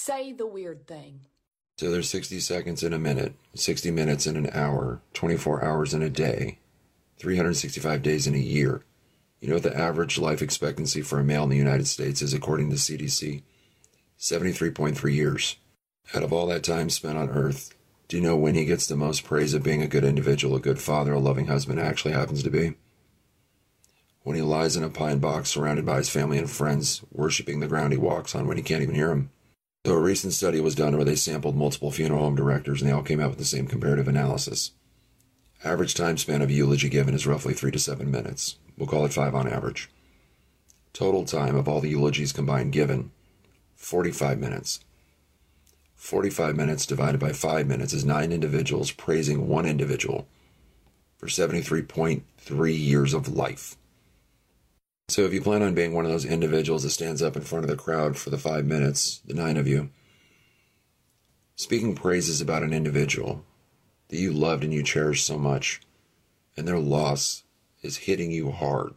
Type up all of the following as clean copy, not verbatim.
Say the weird thing. So there's 60 seconds in a minute, 60 minutes in an hour, 24 hours in a day, 365 days in a year. You know what the average life expectancy for a male in the United States is according to CDC? 73.3 years. Out of all that time spent on Earth, do you know when he gets the most praise of being a good individual, a good father, a loving husband actually happens to be? When he lies in a pine box surrounded by his family and friends, worshiping the ground he walks on when he can't even hear him. So a recent study was done where they sampled multiple funeral home directors and they all came out with the same comparative analysis. Average time span of eulogy given is roughly 3 to 7 minutes. We'll call it 5 on average. Total time of all the eulogies combined given, 45 minutes. 45 minutes divided by 5 minutes is 9 individuals praising one individual for 73.3 years of life. So if you plan on being one of those individuals that stands up in front of the crowd for the 5 minutes, the 9 of you, speaking praises about an individual that you loved and you cherished so much, and their loss is hitting you hard.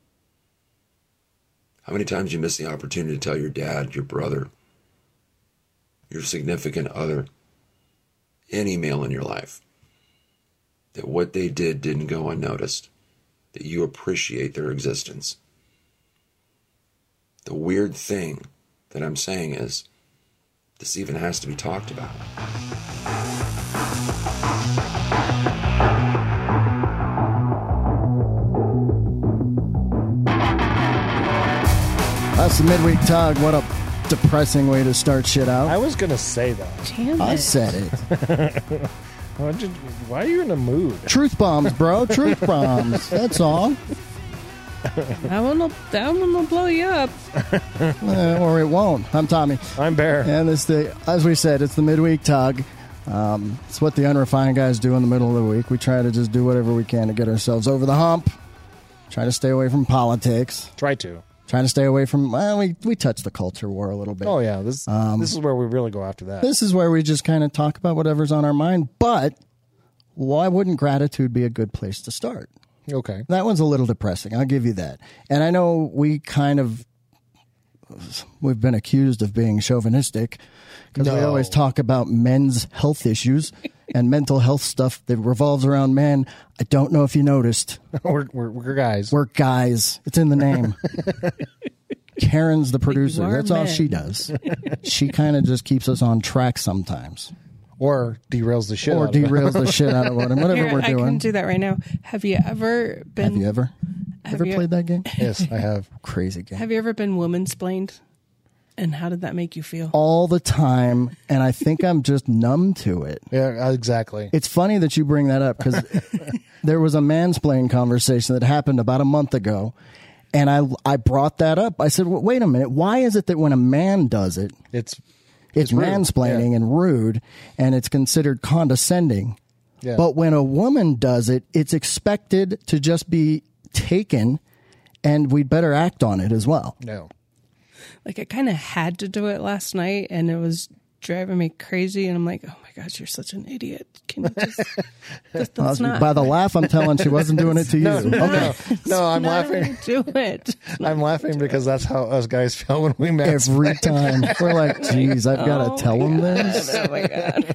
How many times you miss the opportunity to tell your dad, your brother, your significant other, any male in your life, that what they did didn't go unnoticed, that you appreciate their existence. The weird thing that I'm saying is, this even has to be talked about. That's the midweek tug. What a depressing way to start shit out. I was going to say that. Damn I it. said it. Why are you in a mood? Truth bombs, bro. Truth bombs. That's all. That one will blow you up. Or it won't. I'm Tommy. I'm Bear. And as we said, it's the midweek tug. It's what the unrefined guys do in the middle of the week. We try to just do whatever we can to get ourselves over the hump. Try to stay away from politics. Trying to stay away from, we touch the culture war a little bit. Oh, yeah. This is where we really go after that. This is where we just kind of talk about whatever's on our mind. But why wouldn't gratitude be a good place to start? Okay. That one's a little depressing. I'll give you that. And I know we've been accused of being chauvinistic because we always talk about men's health issues and mental health stuff that revolves around men. I don't know if you noticed. We're guys. We're guys. It's in the name. Karen's the producer. That's all men. she does. She kind of just keeps us on track sometimes. Or derails the shit out of it. the shit out of it. And whatever Here, we're doing. I can do that right now. Have you ever played that game? Yes, I have. Crazy game. Have you ever been woman-splained? And how did that make you feel? All the time, and I think I'm just numb to it. Yeah, exactly. It's funny that you bring that up because there was a mansplaining conversation that happened about a month ago, and I brought that up. I said, well, wait a minute, why is it that when a man does it, it's mansplaining and rude, and it's considered condescending? Yeah. But when a woman does it, it's expected to just be taken, and we'd better act on it as well. No. Like, I kind of had to do it last night, and it was driving me crazy. And I'm like, oh my gosh, you're such an idiot. Can you just... that's not... By the laugh, I'm telling she wasn't doing it to you. No, I'm laughing. Do it. I'm laughing because that's how us guys feel when we met. Every time. We're like, geez, I've got to tell him this. Oh my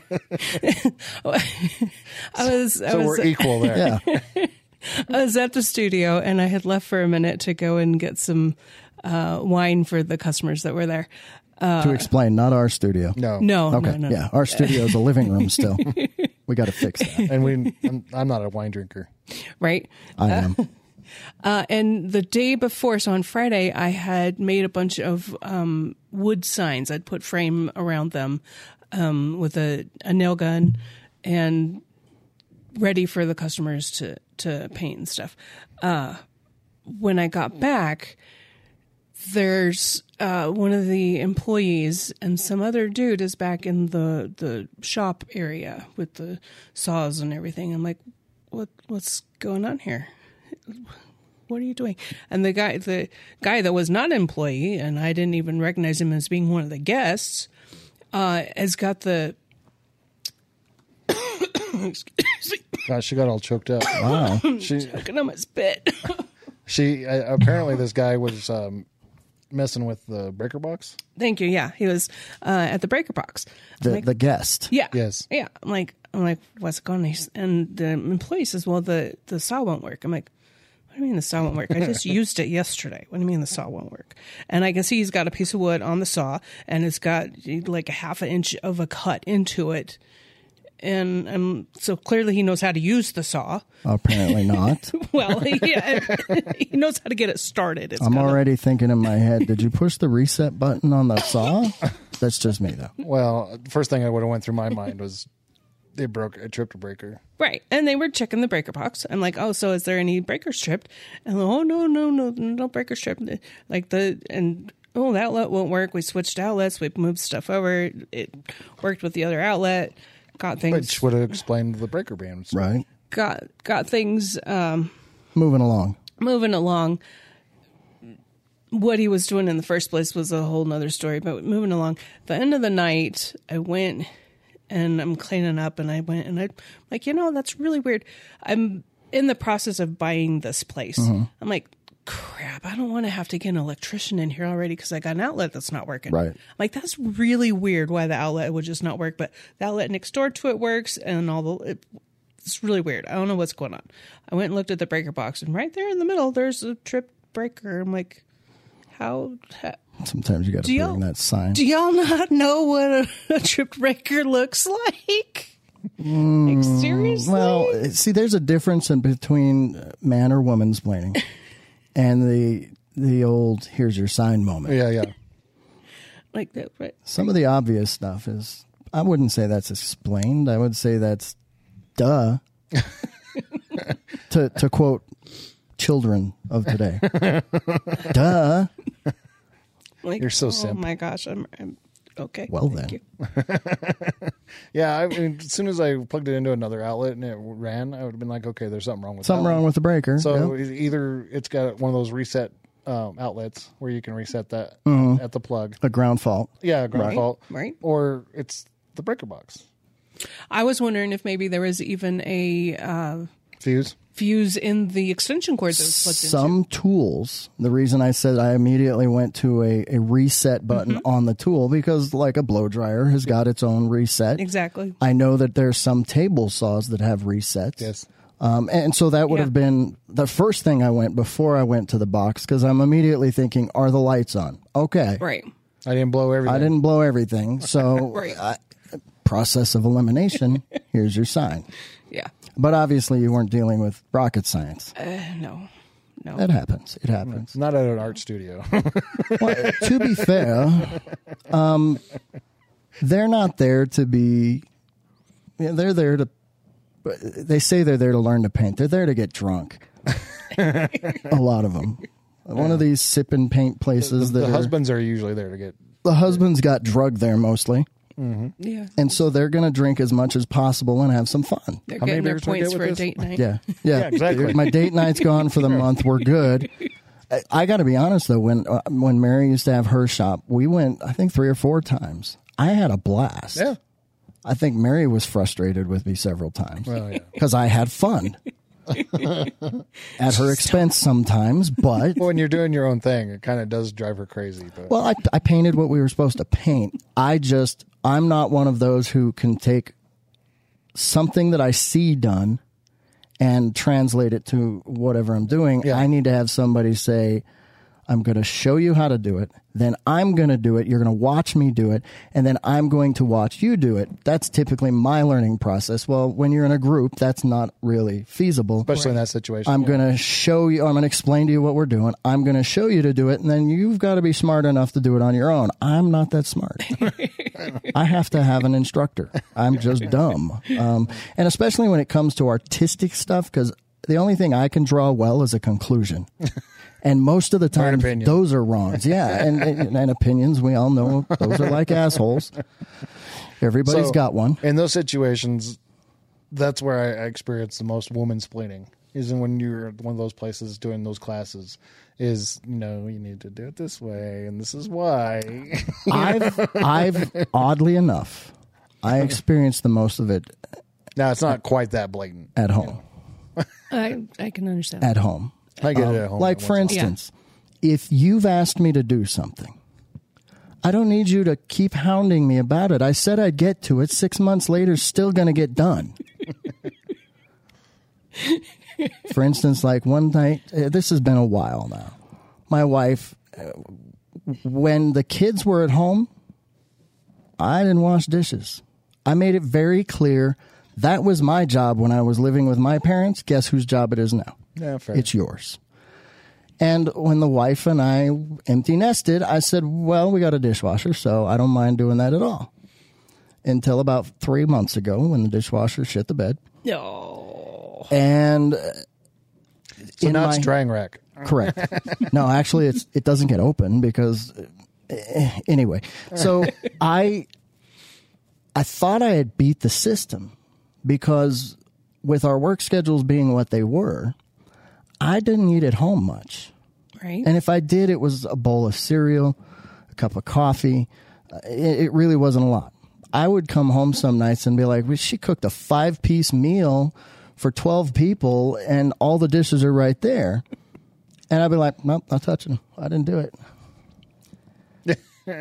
God. We're equal there. Yeah. I was at the studio, and I had left for a minute to go and get some wine for the customers that were there. To explain, not our studio. No. Okay. No. Yeah, our studio is a living room still. We got to fix that. And I'm not a wine drinker. Right? I am. And the day before, so on Friday, I had made a bunch of wood signs. I'd put frame around them with a nail gun and ready for the customers to paint and stuff. When I got back, there's one of the employees and some other dude is back in the shop area with the saws and everything. I'm like, what's going on here? What are you doing? And the guy that was not an employee, and I didn't even recognize him as being one of the guests, has got the... Gosh, she got all choked up. Wow. Choking on my spit. Apparently this guy was messing with the breaker box? Thank you. Yeah, he was at the breaker box. The guest. Yeah. Yes. Yeah. I'm like, what's going on? And the employee says, well, the saw won't work. I'm like, what do you mean the saw won't work? I just used it yesterday. What do you mean the saw won't work? And I can see he's got a piece of wood on the saw, and it's got like a half an inch of a cut into it. And so clearly he knows how to use the saw. Apparently not. Well, yeah, he knows how to get it started. I'm already thinking in my head, did you push the reset button on the saw? That's just me, though. Well, the first thing I would have went through my mind was it tripped a breaker. Right. And they were checking the breaker box. I'm like, oh, so is there any breakers tripped? And oh, no breakers tripped. Like the outlet won't work. We switched outlets. We moved stuff over. It worked with the other outlet. Got things. Which would have explained the breaker bands. Right. Got things moving along. What he was doing in the first place was a whole nother story, but moving along. The end of the night, I went and I'm cleaning up, and I'm like, that's really weird. I'm in the process of buying this place. Mm-hmm. I'm like, crap, I don't want to have to get an electrician in here already because I got an outlet that's not working. Right. I'm like, that's really weird why the outlet would just not work, but the outlet next door to it works, and it's really weird. I don't know what's going on. I went and looked at the breaker box, and right there in the middle, there's a tripped breaker. I'm like, how sometimes you got to bring that sign. Do y'all not know what a tripped breaker looks like? Like, seriously? Well, see, there's a difference in between man or woman's planning and the old "here's your sign" moment. Yeah. Like that, right? Some of the obvious stuff is, I wouldn't say that's explained. I would say that's duh. to quote children of today, duh. Like, you're so simple. Oh my gosh, I'm okay. Well, thank then. you. Yeah, I mean, as soon as I plugged it into another outlet and it ran, I would have been like, okay, there's something wrong with something wrong with the breaker. So either it's got one of those reset outlets where you can reset that at the plug. A ground fault. Yeah, a ground fault. Right. Or it's the breaker box. I was wondering if maybe there was even a fuse in the extension cord that was plugged into. Some tools, the reason I said I immediately went to a reset button on the tool, because like a blow dryer has got its own reset. Exactly. I know that there's some table saws that have resets. Yes. And so that would have been the first thing I went before I went to the box, because I'm immediately thinking, are the lights on? Okay. Right. I didn't blow everything. So Right. Process of elimination, here's your sign. Yeah. But obviously you weren't dealing with rocket science. No. That happens. It happens. Not at an art studio. Well, to be fair, they're not there to be. They're there to. They say they're there to learn to paint. They're there to get drunk. A lot of them. One of these sip and paint places. The husbands are usually there to get. The husbands got drugged there mostly. Mm-hmm. Yeah. And so they're going to drink as much as possible and have some fun. They're getting their points for a date night. Yeah, exactly. My date night's gone for the month. We're good. I got to be honest, though, when Mary used to have her shop, we went, I think, 3 or 4 times. I had a blast. Yeah. I think Mary was frustrated with me several times because I had fun. At her expense sometimes, but when you're doing your own thing, it kind of does drive her crazy. But. Well, I painted what we were supposed to paint. I'm not one of those who can take something that I see done and translate it to whatever I'm doing. Yeah. I need to have somebody say, I'm going to show you how to do it. Then I'm going to do it. You're going to watch me do it. And then I'm going to watch you do it. That's typically my learning process. Well, when you're in a group, that's not really feasible. Especially in that situation. I'm going to show you, I'm going to explain to you what we're doing. I'm going to show you to do it. And then you've got to be smart enough to do it on your own. I'm not that smart. I have to have an instructor. I'm just dumb. And especially when it comes to artistic stuff, because the only thing I can draw well is a conclusion. And most of the time, those are wrongs. Yeah, and opinions, we all know those are like assholes. Everybody's got one. In those situations, that's where I experience the most woman-splaining, is when you're at one of those places doing those classes, is, you need to do it this way, and this is why. I've oddly enough, I experienced the most of it. Now, it's not quite that blatant. At home. I can understand. At home. I get it at home. Like, for instance, if you've asked me to do something, I don't need you to keep hounding me about it. I said I'd get to it. 6 months later, still going to get done. For instance, like one night, this has been a while now. My wife, when the kids were at home, I didn't wash dishes. I made it very clear that was my job when I was living with my parents. Guess whose job it is now? Yeah, fair. It's yours. And when the wife and I empty nested, I said, well, we got a dishwasher, so I don't mind doing that at all. Until about 3 months ago when the dishwasher shit the bed. No. And So now it's drying rack. Correct. No, actually, it doesn't get open because anyway. So I thought I had beat the system because with our work schedules being what they were, I didn't eat at home much. Right. And if I did, it was a bowl of cereal, a cup of coffee. It really wasn't a lot. I would come home some nights and be like, well, she cooked a 5-piece meal for 12 people and all the dishes are right there. And I'd be like, nope, not touching them. I didn't do it.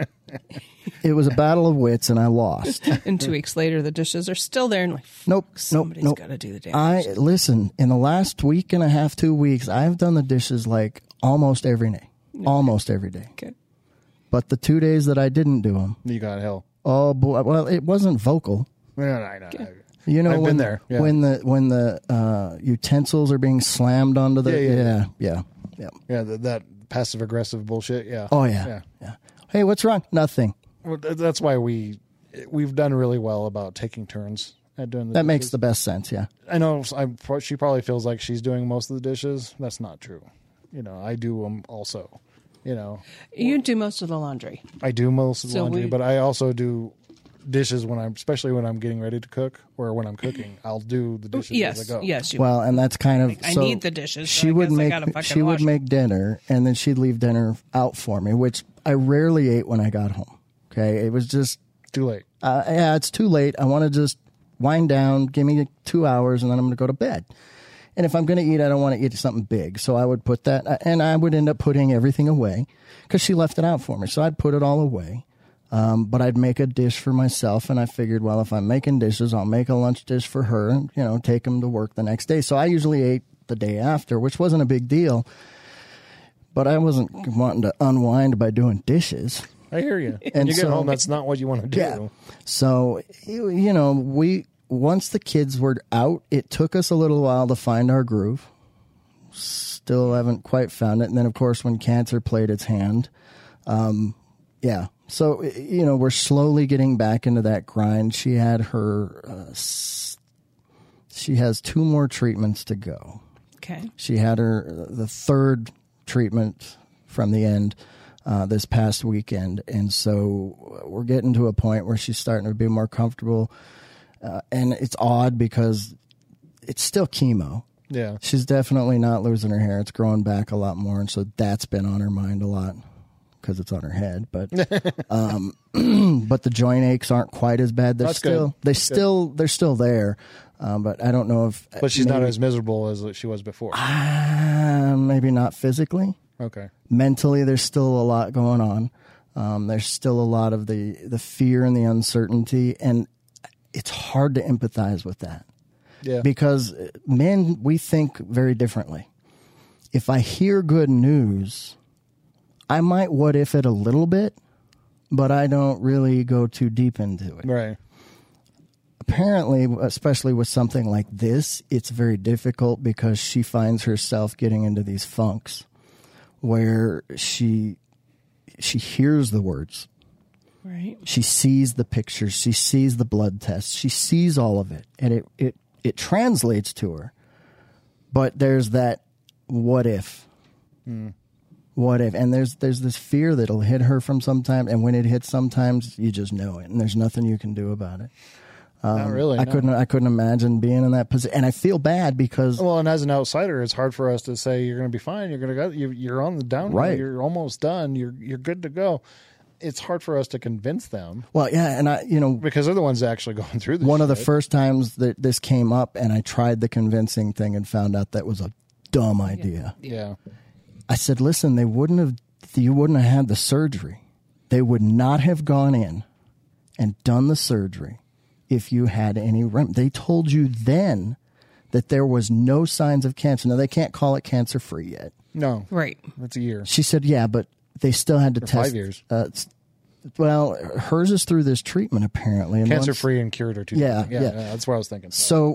It was a battle of wits and I lost. And 2 weeks later, the dishes are still there. And like, Nope. somebody's Nope. got to do the damn. Listen, in the last week and a half, 2 weeks, I've done the dishes like almost every day. Almost every day. Okay. But the 2 days that I didn't do them, You got hell. oh boy, well, it wasn't vocal. I know. You know, I've when been there, yeah. when the utensils are being slammed onto the yeah. Yeah, that passive aggressive bullshit. Yeah. Oh yeah. Hey, what's wrong? Nothing. Well, that's why we've done really well about taking turns at doing the That dishes. makes the best sense. Yeah. I know she probably feels like she's doing most of the dishes. That's not true. You know, I do them also. You know, You do most of the laundry. I do most of the So laundry, we- but I also do dishes especially when I'm getting ready to cook or when I'm cooking. I'll do the dishes Yes. as I go. Yes. You Well, and that's kind of I so need the dishes, so She I would guess I make gotta fucking she would wash 'em. make dinner, and then she'd leave dinner out for me, which I rarely ate when I got home. Okay, it was just Too late. yeah, it's too late. I want to just wind down, give me 2 hours, and then I'm going to go to bed. And if I'm going to eat, I don't want to eat something big. So I would put that, and I would end up putting everything away because she left it out for me. So I'd put it all away. But I'd make a dish for myself, and I figured, well, if I'm making dishes, I'll make a lunch dish for her and, take them to work the next day. So I usually ate the day after, which wasn't a big deal. But I wasn't wanting to unwind by doing dishes. I hear you. When And you get so- home, that's not what you want to do. Yeah. So, once the kids were out, it took us a little while to find our groove. Still haven't quite found it. And then, of course, when cancer played its hand, yeah. So, we're slowly getting back into that grind. She had she has 2 more treatments to go. Okay. She had the 3rd treatment from the end this past weekend, and so we're getting to a point where she's starting to be more comfortable. And it's odd because it's still chemo. Yeah. She's definitely not losing her hair; it's growing back a lot more, and so that's been on her mind a lot because it's on her head. But but the joint aches aren't quite as bad. They're That's good. they're still there. But I don't know if. But she's not as miserable as she was before. Maybe not physically. Okay. Mentally, there's still a lot going on. There's still a lot of the fear and the uncertainty, and it's hard to empathize with that. Yeah. Because men, we think very differently. If I hear good news, I might what if it a little bit, but I don't really go too deep into it. Right. Apparently, especially with something like this, it's very difficult because she finds herself getting into these funks where she hears the words. Right. She sees the pictures. She sees the blood tests. She sees all of it, and it translates to her. But there's that what if. What if? And there's this fear that'll hit her from sometime, and when it hits sometimes, you just know it, and there's nothing you can do about it. Not really. I no. couldn't imagine being in that position, and I feel bad because Well, and as an outsider, it's hard for us to say you're going to be fine. You're going to go. You're on the downhill. Right. You're almost done. You're good to go. It's hard for us to convince them well, yeah, and because they're the ones actually going through this. one of the shit. first times that this came up, and I tried the convincing thing and found out that was a dumb idea. Yeah. I said, listen, you wouldn't have had the surgery. They would not have gone in and done the surgery if you had any They told you then that there was no signs of cancer. Now, they can't call it cancer-free yet. No. Right. That's a year. She said, yeah, but they still had to test. 5 years. Well, hers is through this treatment, apparently. And Cancer-free and cured are two Yeah, different. yeah. That's what I was thinking. So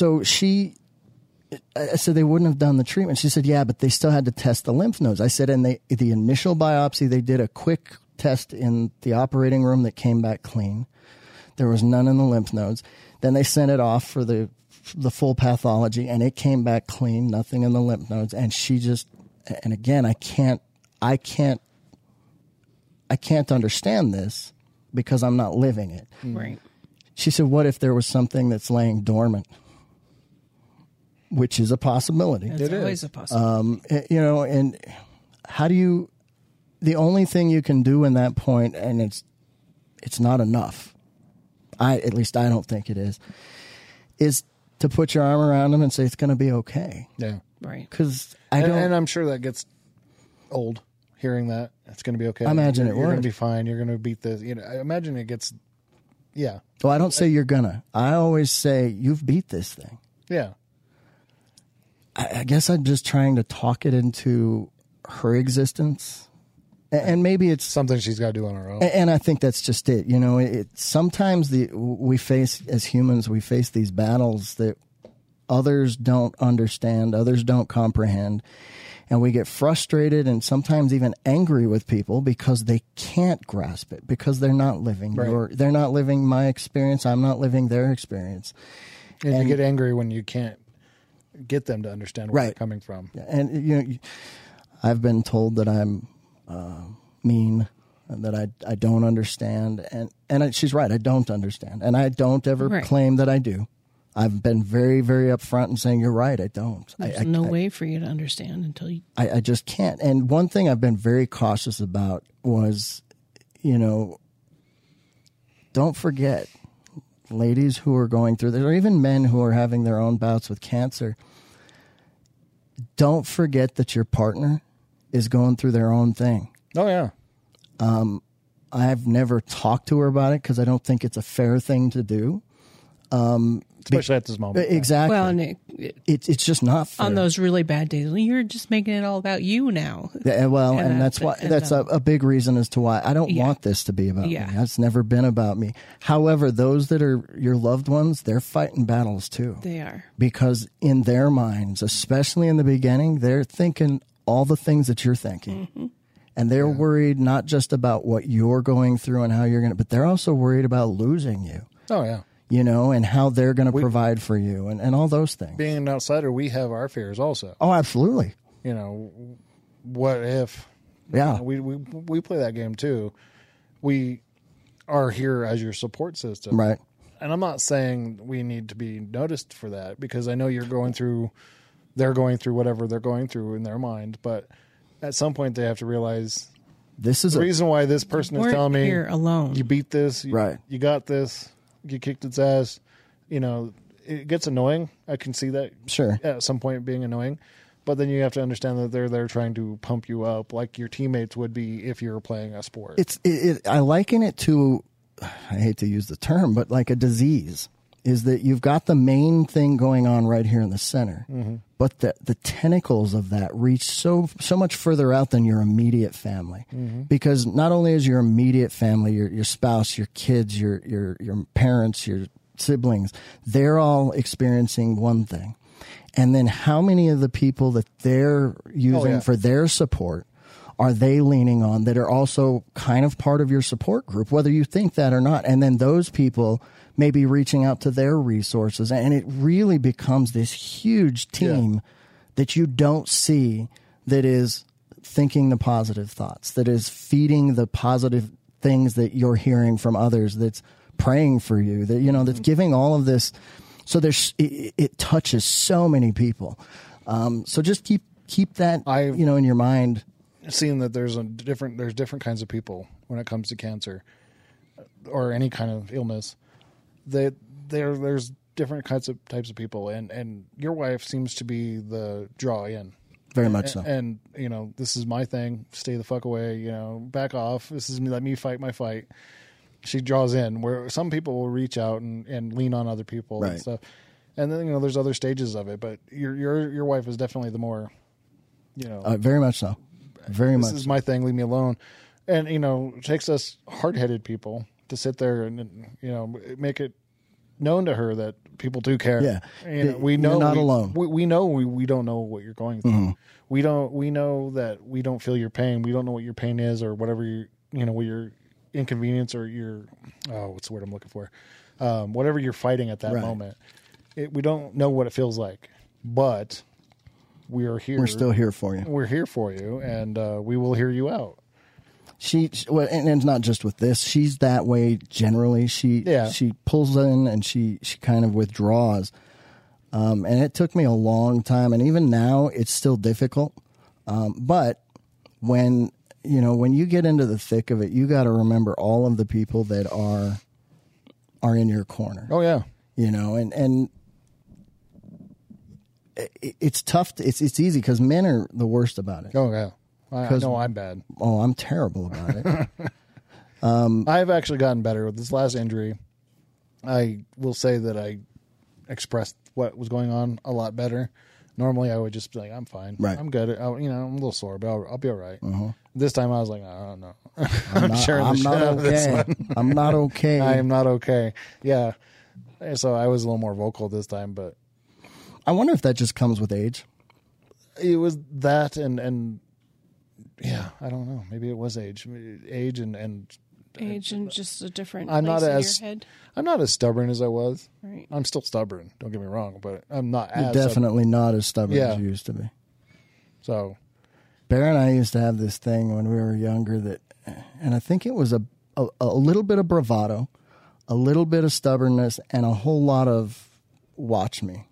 I said they wouldn't have done the treatment. She said, yeah, but they still had to test the lymph nodes. I said, and the initial biopsy, they did a quick test in the operating room that came back clean. There was none in the lymph nodes. Then they sent it off for the full pathology, and it came back clean, nothing in the lymph nodes. And she just, and again, I can't understand this because I'm not living it. Right. She said, what if there was something that's laying dormant? Which is a possibility. It's always a possibility. And how do you, the only thing you can do in that point, and it's not enough. At least I don't think it is to put your arm around them and say, it's going to be okay. Yeah. Right. Because And I'm sure that gets old hearing that. It's going to be okay. I imagine you're it would. going to be fine. You're going to beat this. I imagine it gets, yeah. Well, I don't say you're gonna. I always say you've beat this thing. Yeah. I guess I'm just trying to talk it into her existence. And maybe it's something she's got to do on her own. And I think that's just it. Sometimes we face, as humans, we face these battles that others don't understand, others don't comprehend. And we get frustrated and sometimes even angry with people because they can't grasp it, because they're not living they're not living my experience. I'm not living their experience. And you get angry when you can't get them to understand where they're coming from. And I've been told that I'm mean, that I don't understand, and she's right. I don't understand, and I don't ever claim that I do. I've been very, very upfront in saying you're right. I don't. There's no way for you to understand until you. I just can't. And one thing I've been very cautious about was, don't forget, ladies who are going through this, or even men who are having their own bouts with cancer. Don't forget that your partner is going through their own thing. Oh, yeah. I've never talked to her about it because I don't think it's a fair thing to do. Especially at this moment. Exactly. Well, and it's just not fair. On those really bad days, you're just making it all about you now. Yeah, well, and that's why that's a big reason as to why I don't want this to be about me. It's never been about me. However, those that are your loved ones, they're fighting battles too. They are. Because in their minds, especially in the beginning, they're thinking all the things that you're thinking. Mm-hmm. And they're worried not just about what you're going through and how you're going to, but they're also worried about losing you. Oh, yeah. And how they're going to provide for you and all those things. Being an outsider, we have our fears also. Oh, absolutely. What if? Yeah. We play that game too. We are here as your support system. Right. And I'm not saying we need to be noticed for that because I know they're going through whatever they're going through in their mind. But at some point they have to realize this is the reason why this person is telling me here alone. You beat this. You got this. You kicked its ass. It gets annoying. I can see that. Sure. At some point being annoying. But then you have to understand that they're there trying to pump you up like your teammates would be if you were playing a sport. I liken it to, I hate to use the term, but like a disease. Is that you've got the main thing going on right here in the center, but the tentacles of that reach so much further out than your immediate family, because not only is your immediate family, your spouse, your kids, your parents, your siblings, they're all experiencing one thing, and then how many of the people that they're using for their support are they leaning on that are also kind of part of your support group, whether you think that or not, and then those people may be reaching out to their resources, and it really becomes this huge team that you don't see, that is thinking the positive thoughts, that is feeding the positive things that you're hearing from others, that's praying for you, that that's giving all of this. So it touches so many people. So just keep that in your mind. Seeing that there's different kinds of people when it comes to cancer or any kind of illness. There's different types of people, and your wife seems to be the draw in. Very much so. And, this is my thing. Stay the fuck away. Back off. This is me. Let me fight my fight. She draws in where some people will reach out and lean on other people and stuff. And then, there's other stages of it. But your wife is definitely the more, very much so. Very much. This is my thing. Leave me alone. And, it takes us hard-headed people to sit there and, make it known to her that people do care. Yeah. We know you're not alone. We know we don't know what you're going through. Mm-hmm. We know that we don't feel your pain. We don't know what your pain is or whatever what your inconvenience or your what's the word I'm looking for? Whatever you're fighting at that moment. We don't know what it feels like. But we are here. We're still here for you. We're here for you, and we will hear you out. And it's not just with this. She's that way generally. She pulls in and she kind of withdraws. And it took me a long time, and even now it's still difficult. But when you get into the thick of it, you got to remember all of the people that are in your corner. Oh yeah, and it's tough. It's easy because men are the worst about it. Oh yeah. I know I'm bad. Oh, I'm terrible about it. I've actually gotten better with this last injury. I will say that I expressed what was going on a lot better. Normally, I would just be like, "I'm fine. Right. I'm good. I'm a little sore, but I'll be all right." Uh-huh. This time, I was like, "I don't know. I'm not okay. I'm not okay. I am not okay." Yeah. So I was a little more vocal this time, but I wonder if that just comes with age. It was that, and yeah, I don't know. Maybe it was age and age and just a different. I'm place not in as your head. I'm not as stubborn as I was. Right. I'm still stubborn. Don't get me wrong, but I'm not You're as definitely not as stubborn as you used to be. So, Bear and I used to have this thing when we were younger and I think it was a little bit of bravado, a little bit of stubbornness, and a whole lot of watch me.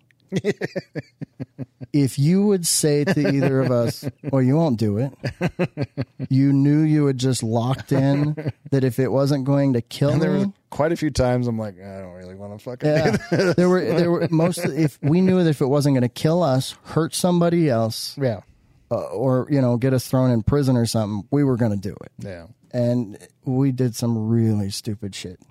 If you would say to either of us, well, you won't do it, you knew you had just locked in that if it wasn't going to kill and there me. were quite a few times I'm like, I don't really want to fucking Yeah, do this. there were if we knew that if it wasn't going to kill us, hurt somebody else, Yeah. or get us thrown in prison or something, we were going to do it. Yeah. And we did some really stupid shit.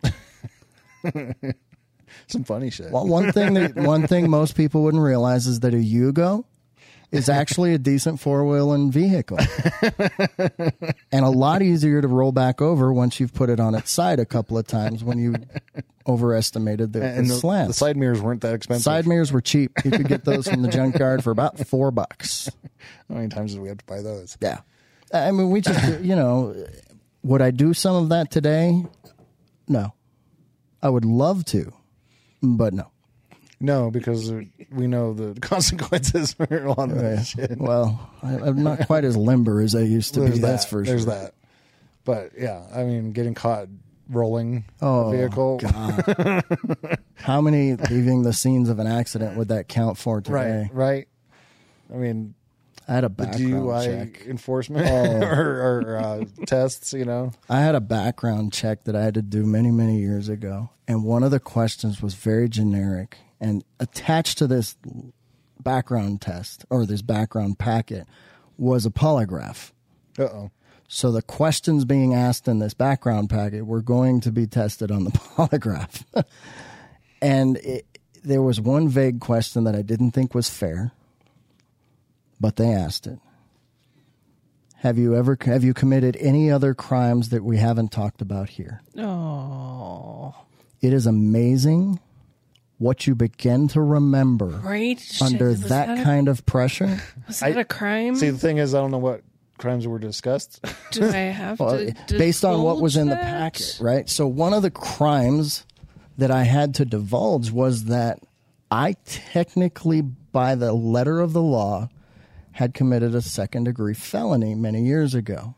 Some funny shit. Well, one thing most people wouldn't realize is that a Yugo is actually a decent four-wheeling vehicle, and a lot easier to roll back over once you've put it on its side a couple of times when you overestimated the slants. The side mirrors weren't that expensive. Side mirrors were cheap. You could get those from the junkyard for about $4. How many times did we have to buy those? Yeah, I mean, we just would I do some of that today? No, I would love to. But no. No, because we know the consequences for a lot of that shit. Well, I'm not quite as limber as I used to be, that's for sure. There's that. But yeah, I mean, getting caught rolling a vehicle. God. How many leaving the scenes of an accident would that count for today? Right. I mean, I had a background DUI check. enforcement or tests, I had a background check that I had to do many, many years ago. And one of the questions was very generic. And attached to this background test or this background packet was a polygraph. Uh-oh. So the questions being asked in this background packet were going to be tested on the polygraph. And there was one vague question that I didn't think was fair, but they asked it. Have you committed any other crimes that we haven't talked about here? Oh. It is amazing what you begin to remember Right? under Was that kind of pressure. Was that a crime? See, the thing is, I don't know what crimes were discussed. Do I have to based on what was in the divulge that? packet, right? So one of the crimes that I had to divulge was that I technically, by the letter of the law, had committed a second-degree felony many years ago.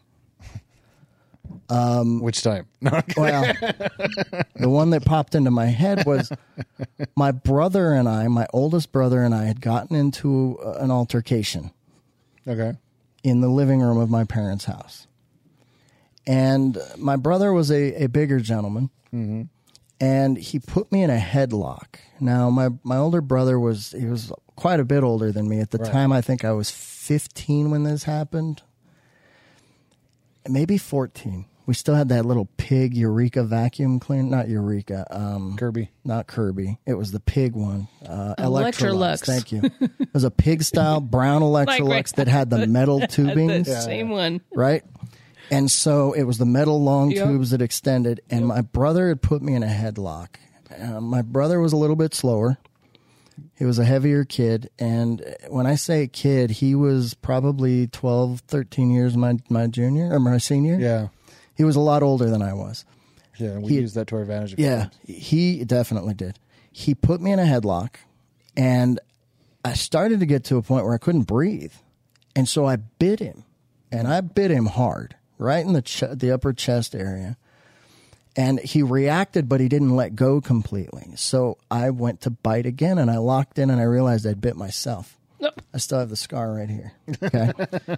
Which time? No, Well, the one that popped into my head was my brother and I, my oldest brother and I, had gotten into an altercation okay. in the living room of my parents' house. And my brother was a bigger gentleman. Mm-hmm. and he put me in a headlock. Now, my older brother was quite a bit older than me. At the time, I think I was 15 when this happened. Maybe 14. We still had that little Pig Eureka vacuum cleaner. Not Eureka. Kirby. Not Kirby. It was the Pig one. Electrolux. Thank you. It was a Pig-style brown Electrolux that had the metal tubing. The same one. Right? And so it was the metal long tubes that extended, and my brother had put me in a headlock. My brother was a little bit slower. He was a heavier kid, and when I say kid, he was probably 12, 13 years my junior or my senior. Yeah. He was a lot older than I was. Yeah, we used that to our advantage. Yeah, he definitely did. He put me in a headlock, and I started to get to a point where I couldn't breathe. And so I bit him, and I bit him hard, right in the upper chest area. And he reacted, but he didn't let go completely. So I went to bite again, and I locked in, and I realized I'd bit myself. Nope. I still have the scar right here. Okay.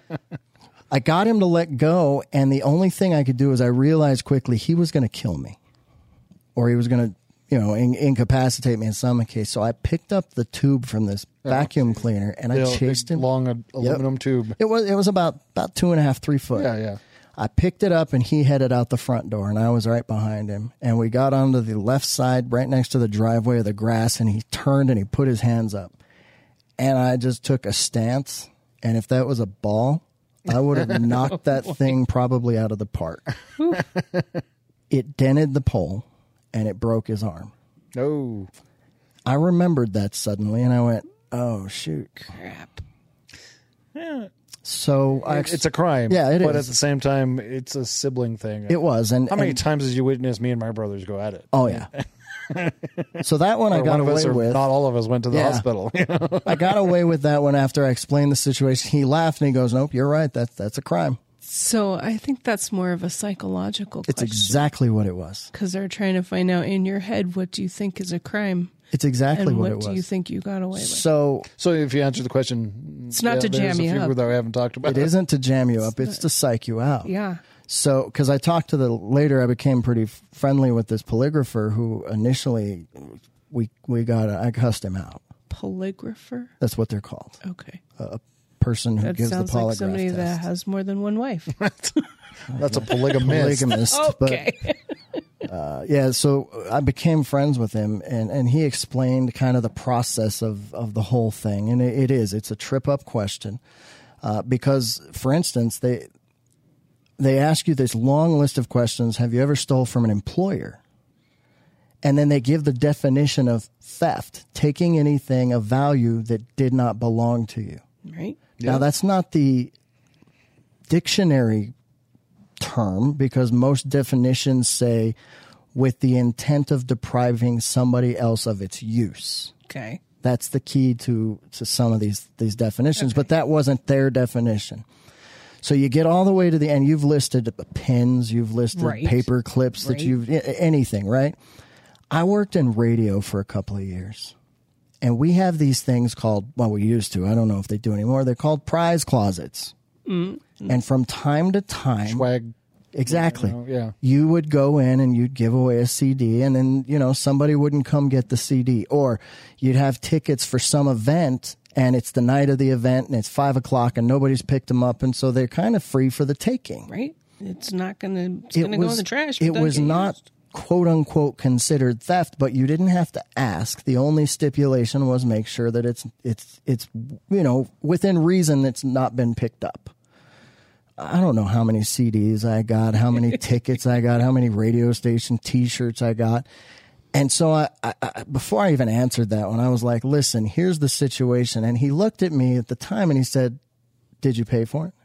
I got him to let go, and the only thing I could do is I realized quickly he was going to kill me, or he was going to, incapacitate me in some case. So I picked up the tube from this vacuum cleaner, and I chased him. Long aluminum tube. It was about 2.5, 3 foot. Yeah. I picked it up, and he headed out the front door, and I was right behind him. And we got onto the left side, right next to the driveway of the grass, and he turned and he put his hands up. And I just took a stance, and if that was a ball, I would have knocked that thing probably out of the park. It dented the pole, and it broke his arm. No. I remembered that suddenly, and I went, oh, shoot. Crap. Yeah. So It's a crime. Yeah, it but is. at the same time, it's a sibling thing. It was. And how many times did you witness me and my brothers go at it? Oh, yeah. So that one I got away with. Not all of us went to the hospital. I got away with that one after I explained the situation. He laughed and he goes, nope, you're right. That's a crime. So I think that's more of a psychological It's question. exactly what it was. Because they're trying to find out in your head, what do you think is a crime? It's exactly and what it was. what do you think you got away with? So if you answer the question, it's not to jam you up. That we haven't talked about. It isn't to jam you up. It's to psych you out. Yeah. So, because I talked to later, I became pretty friendly with this polygrapher who initially I cussed him out. Polygrapher? That's what they're called. Okay. A person who That gives the polygraph sounds like somebody test. that has more than one wife. That's a polygamist. Okay. But, so I became friends with him, and he explained kind of the process of the whole thing. And it's a trip-up question. Because, for instance, they ask you this long list of questions. Have you ever stole from an employer? And then they give the definition of theft, taking anything of value that did not belong to you. Right. Now, that's not the dictionary term, because most definitions say with the intent of depriving somebody else of its use. Okay. That's the key to some of these definitions, but that wasn't their definition. So you get all the way to the end. You've listed pens, you've listed paper clips, that anything, right? I worked in radio for a couple of years, and we have these things called, we used to, I don't know if they do anymore, they're called prize closets. Mm-hmm. And from time to time, swag. Exactly. You would go in and you'd give away a CD, and then, somebody wouldn't come get the CD, or you'd have tickets for some event, and it's the night of the event and it's 5:00 and nobody's picked them up. And so they're kind of free for the taking. Right. It's not going to go in the trash. It was not quote unquote considered theft, but you didn't have to ask. The only stipulation was make sure that it's within reason it's not been picked up. I don't know how many CDs I got, how many tickets I got, how many radio station T-shirts I got. And so I before I even answered that one, I was like, listen, here's the situation. And he looked at me at the time and he said, did you pay for it?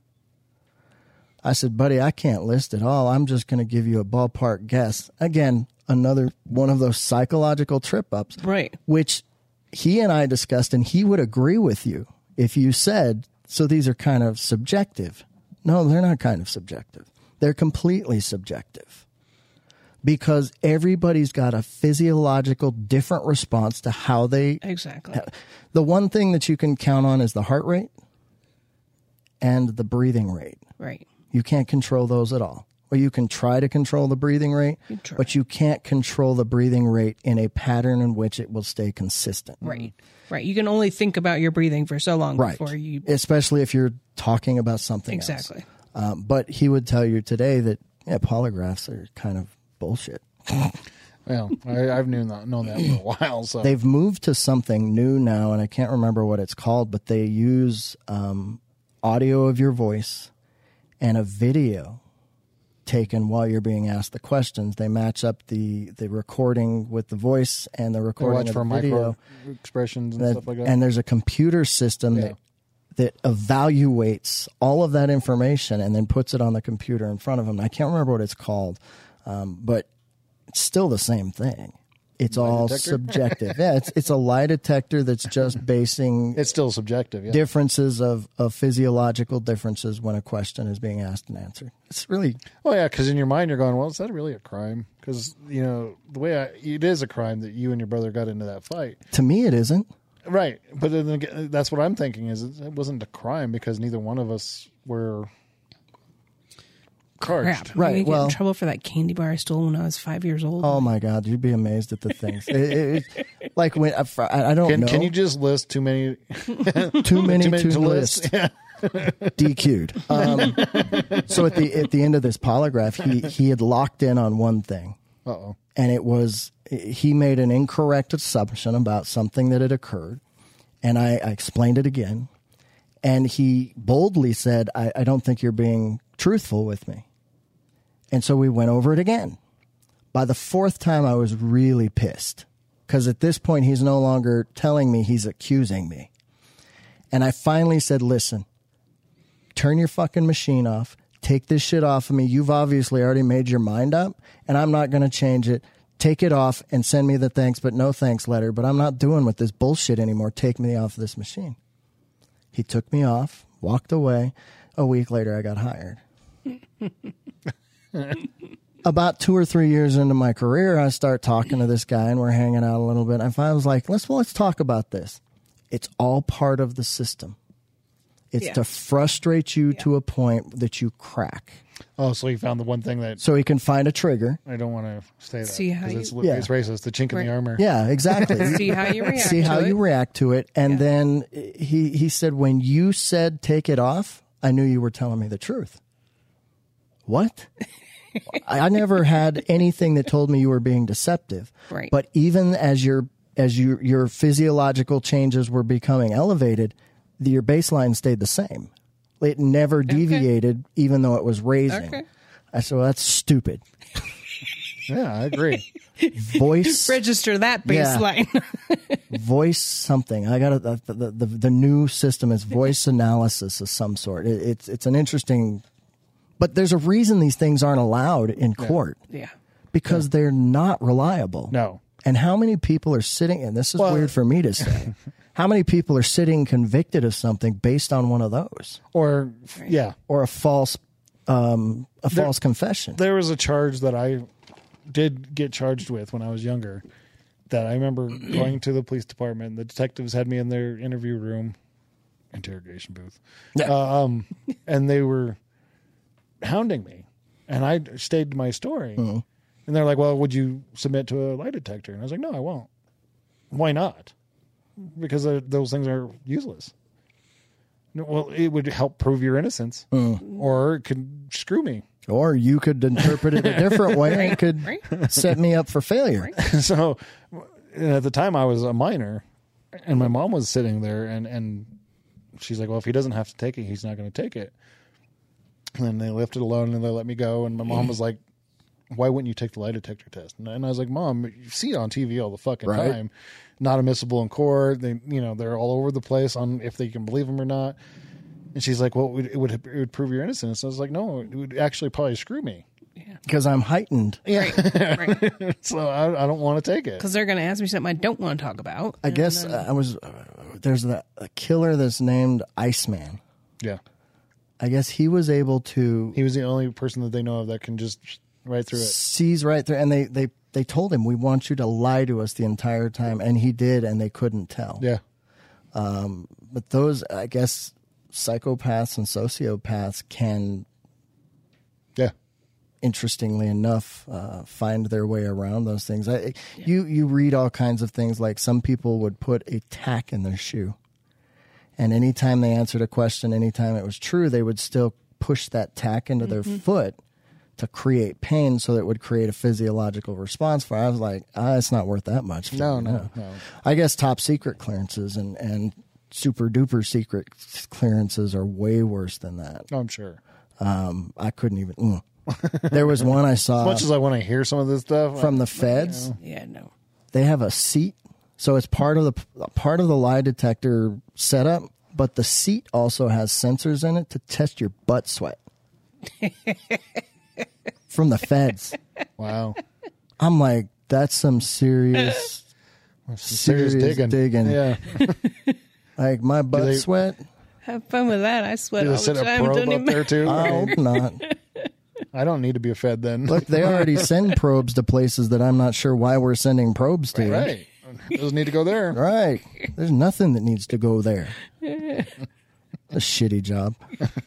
I said, buddy, I can't list it all. I'm just going to give you a ballpark guess. Again, another one of those psychological trip-ups. Right. Which he and I discussed, and he would agree with you if you said, so these are kind of subjective. No, they're not kind of subjective. They're completely subjective. Because everybody's got a physiological different response to how they... Exactly. The one thing that you can count on is the heart rate and the breathing rate. Right. You can't control those at all. Well, you can try to control the breathing rate, but you can't control the breathing rate in a pattern in which it will stay consistent. Right. Right. You can only think about your breathing for so long Right. before you. Especially if you're talking about something Exactly. else. But he would tell you today that polygraphs are kind of bullshit. Well, I've known that for a while. So They've moved to something new now, and I can't remember what it's called, but they use audio of your voice and a video taken while you're being asked the questions. They match up the recording with the voice and the recording watch of for the video. micro expressions and stuff like that. And there's a computer system that evaluates all of that information and then puts it on the computer in front of them. I can't remember what it's called, but it's still the same thing. It's all subjective. Yeah, it's a lie detector that's just basing It's still subjective. Yeah. differences of physiological differences when a question is being asked and answered. It's really Well, yeah, because in your mind you're going, well, is that really a crime? Because the way it is a crime that you and your brother got into that fight. to me it isn't. Right, but then again, that's what I'm thinking is it wasn't a crime because neither one of us were charged. Crap. I'm Right, gonna get well- in trouble for that candy bar I stole when I was 5 years old. Oh my God, you'd be amazed at the things. Like when I don't know. Can you just list too many? too many to to list? Yeah. DQ'd. So at the end of this polygraph, he had locked in on one thing, Uh-oh. and it was he made an incorrect assumption about something that had occurred, and I explained it again, and he boldly said, I don't think you're being truthful with me. And so we went over it again. By the fourth time, I was really pissed because at this point, he's no longer telling me, he's accusing me. And I finally said, listen, turn your fucking machine off. Take this shit off of me. You've obviously already made your mind up, and I'm not going to change it. Take it off and send me the thanks but no thanks letter, but I'm not doing with this bullshit anymore. Take me off this machine. He took me off, walked away. A week later, I got hired. About 2 or 3 years into my career, I start talking to this guy, and we're hanging out a little bit. I was like, let's talk about this. It's all part of the system. It's to frustrate you to a point that you crack. Oh, so he found the one thing that So he can find a trigger. I don't want to say that. See how 'cause you- it's Yeah. racist. The chink in the armor. Yeah, exactly. See how you react. See how to you it. react to it. And then he said, when you said take it off, I knew you were telling me the truth. What? I never had anything that told me you were being deceptive. Right. But even as your physiological changes were becoming elevated, your baseline stayed the same. It never deviated, even though it was raising. Okay. I said, well, that's stupid. Yeah, I agree. Voice Register that Yeah. baseline. voice something. I got the new system is voice analysis of some sort. It's an interesting, but there's a reason these things aren't allowed in court Yeah. because they're not reliable. No. And how many people are sitting? And this is weird for me to say. How many people are sitting convicted of something based on one of those Or yeah, or a false confession? there was a charge that I did get charged with when I was younger that I remember going to the police department. The detectives had me in their interview room, interrogation booth, and they were hounding me. And I stayed my story. And they're like, well, would you submit to a lie detector? And I was like, no, I won't. Why not? Because those things are useless. Well, it would help prove your innocence, or it could screw me. Or you could interpret it a different way and it could set me up for failure. So at the time I was a minor and my mom was sitting there and she's like, well, if he doesn't have to take it, he's not going to take it. And then they left it alone and they let me go. And my mom was like, why wouldn't you take the lie detector test? And I was like, Mom, you see it on TV all the fucking Right. time. Not admissible in court. They, they're all over the place on if they can believe them or not. And she's like, well, it would prove your innocence. I was like, no, it would actually probably screw me. Because I'm heightened. Yeah. Right. So I don't want to take it. Because they're going to ask me something I don't want to talk about. I guess there's a killer that's named Iceman. Yeah. I guess he was able to He was the only person that they know of that can just right through it. seize right there. And they told him, we want you to lie to us the entire time. And he did, and they couldn't tell. Yeah. But those, I guess, psychopaths and sociopaths can Yeah. interestingly enough, find their way around those things. You read all kinds of things, like some people would put a tack in their shoe. And anytime they answered a question, anytime it was true, they would still push that tack into their foot to create pain, so that it would create a physiological response for it. I was like, it's not worth that much. No. I guess top secret clearances and super duper secret clearances are way worse than that. I'm sure. I couldn't even. There was one I saw. As much as I want to hear some of this stuff from the feds. Yeah, no. They have a seat, so it's part of the lie detector setup. But the seat also has sensors in it to test your butt sweat. From the feds. Wow. I'm like, that's some serious digging. Yeah. Like my butt sweat. Have fun with that. I sweat Do all they the set a time. probe Don't up even- there too? I hope not. I don't need to be a Fed then. Look, they already send probes to places that I'm not sure why we're sending probes to. Right. Doesn't need to go there. Right. There's nothing that needs to go there. A shitty job.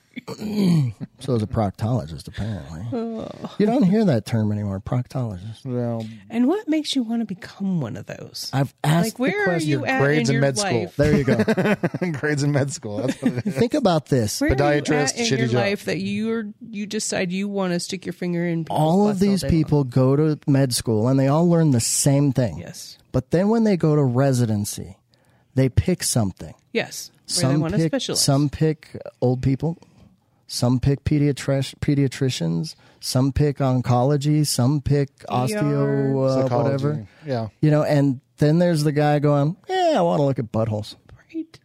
So is a proctologist, apparently. You don't hear that term anymore, proctologist. Well, And what makes you want to become one of those? I've asked Like, the where are question. you at grades in in your med school. life? There you go. grades in med school. That's what it is. Think about this. Where are you Podiatrist, at in shitty your job. life that you decide you want to stick your finger in? people's All butts of these day long? people go to med school and they all learn the same thing. Yes. But then when they go to residency, they pick something. Yes. Where they want to specialize. Some pick old people. Some pick pediatricians. Some pick oncology. Some pick osteo, Psychology. whatever. Yeah. You know, and then there's the guy going, I want to look at buttholes. Right.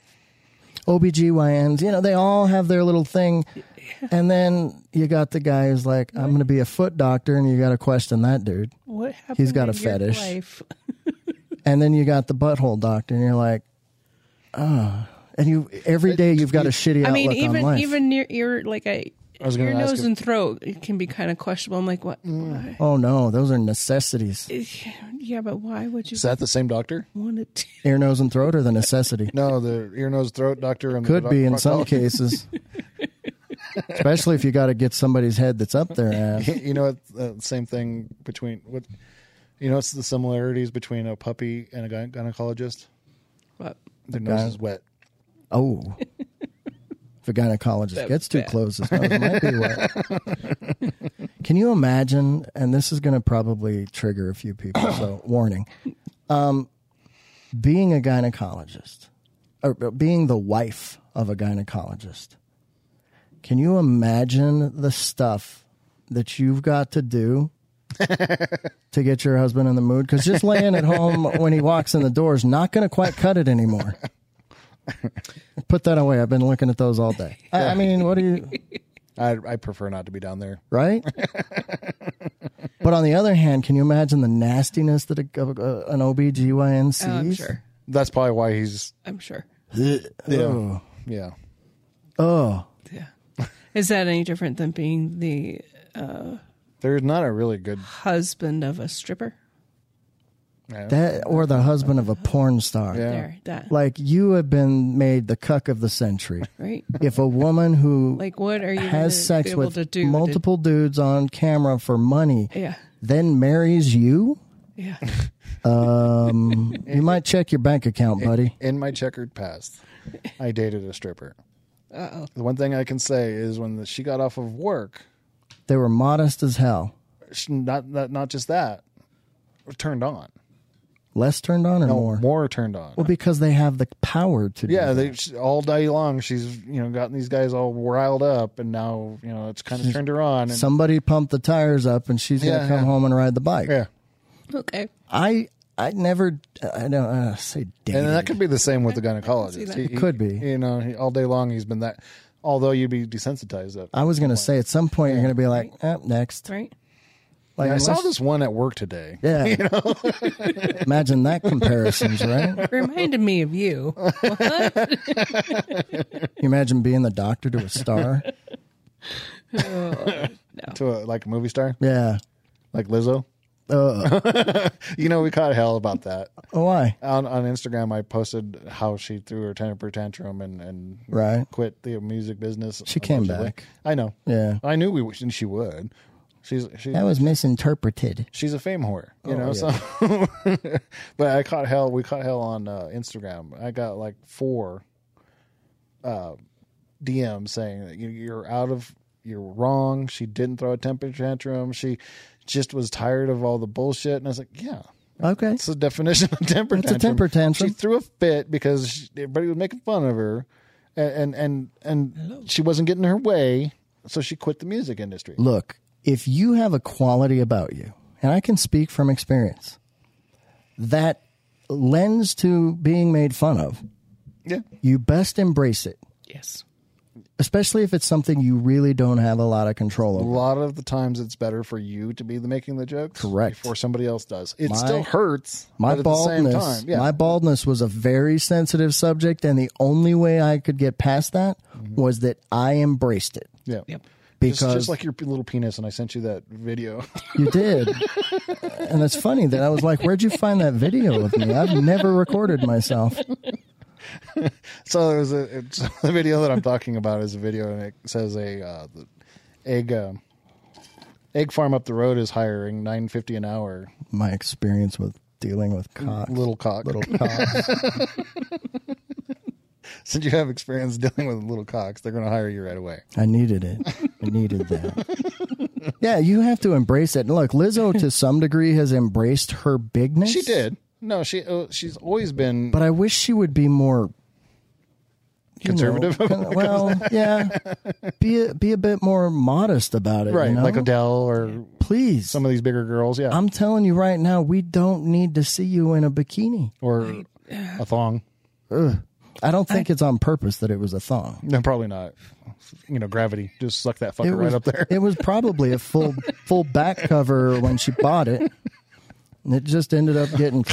OBGYNs, you know, they all have their little thing. And then you got the guy who's like, I'm going to be a foot doctor, and you got to question that dude. What happened? He's got a in your fetish. life? And then you got the butthole doctor, and you're like, and you every day you've got a shitty I outlook mean, on life. even near ear, like was gonna your ask nose if- and throat, it can be kind of questionable. I'm like, what? Why? Oh no, those are necessities. Yeah, but why would you Is that the same doctor? want it? Ear, nose, and throat are the necessity. No, the ear, nose, throat doctor. And Could the be in some proctologist. cases, especially if you got to get somebody's head that's up their ass. You know, same thing between what. You know, it's the similarities between a puppy and a gynecologist. What? Their nose is wet. Oh, if a gynecologist gets too bad. close, his nose might be wet. Can you imagine? And this is going to probably trigger a few people. So, warning: being a gynecologist, or being the wife of a gynecologist. Can you imagine the stuff that you've got to do to get your husband in the mood? Because just laying at home when he walks in the door is not going to quite cut it anymore. Put that away. I've been looking at those all day. I mean, what do you... I prefer not to be down there. Right? But on the other hand, can you imagine the nastiness that an OBGYN sees? Oh, I'm sure. That's probably why he's. I'm sure. Oh. Yeah. Oh. Yeah. Is that any different than being the There's not a really good. husband of a stripper? That, or the husband of a porn star. Yeah. There, that. Like, you have been made the cuck of the century. Right? If a woman who Like, what are you has gonna sex be able with to do? multiple dudes on camera for money Yeah. then marries you, Yeah. you might check your bank account, buddy. In my checkered past, I dated a stripper. Uh-oh. The one thing I can say is when she got off of work, They were modest as hell. not just that, turned on. Less turned on or No, more? more turned on. Well, because they have the power to do Yeah, that. all day long she's gotten these guys all riled up, and now it's kind of turned her on. And, Somebody pumped the tires up, and she's going to Yeah, come yeah. home and ride the bike. yeah, Okay. I don't say dated. and that could be the same with the gynecologist. that. It could be. All day long he's been that. Although you'd be desensitized up. I was going to say at some point you're going to be like, next. Right? Like, I saw unless- this one at work today. Yeah. Imagine that comparisons, right? Reminded me of you. You imagine being the doctor to a star? To a movie star Yeah. like Lizzo. We caught hell about that. Why? On Instagram, I posted how she threw her temper tantrum and Right. quit the music business. She came unfortunately. back. I know. Yeah. I knew she would. That was misinterpreted. She's a fame whore, you know. Yeah. So, but we caught hell on Instagram. I got like 4 DMs saying that you're wrong. She didn't throw a temper tantrum. She just was tired of all the bullshit. And I was like, yeah. Okay. It's the definition of temper tantrum. It's a temper tantrum. She threw a fit because everybody was making fun of her and she wasn't getting her way. So she quit the music industry. Look, if you have a quality about you, and I can speak from experience, that lends to being made fun of, you best embrace it. Yes. Especially if it's something you really don't have a lot of control over. A lot of the times it's better for you to be making the jokes before somebody else does. It still hurts, but at the same time. Yeah. My baldness was a very sensitive subject, and the only way I could get past that was that I embraced it. Yeah. Yep. Because just like your little penis, and I sent you that video. You did. And it's funny that I was like, where'd you find that video of me? I've never recorded myself. So the video that I'm talking about is a video, and it says the egg farm up the road is hiring $9.50 an hour. My experience with dealing with little cocks. Since you have experience dealing with little cocks, they're going to hire you right away. I needed it. I needed that. Yeah, you have to embrace it. Look, Lizzo to some degree has embraced her bigness. She did. No, she's always been. But I wish she would be more conservative. Be a bit more modest about it, right? You know? Like Adele or please some of these bigger girls. Yeah, I'm telling you right now, we don't need to see you in a bikini or a thong. Ugh. I don't think it's on purpose that it was a thong. No, probably not. You know, gravity just sucked that fucker right up there. It was probably a full back cover when she bought it. And it just ended up getting.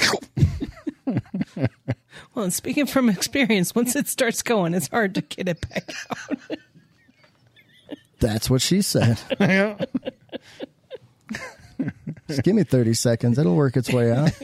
Well, and speaking from experience, once it starts going, it's hard to get it back out. That's what she said. Just give me 30 seconds. It'll work its way out.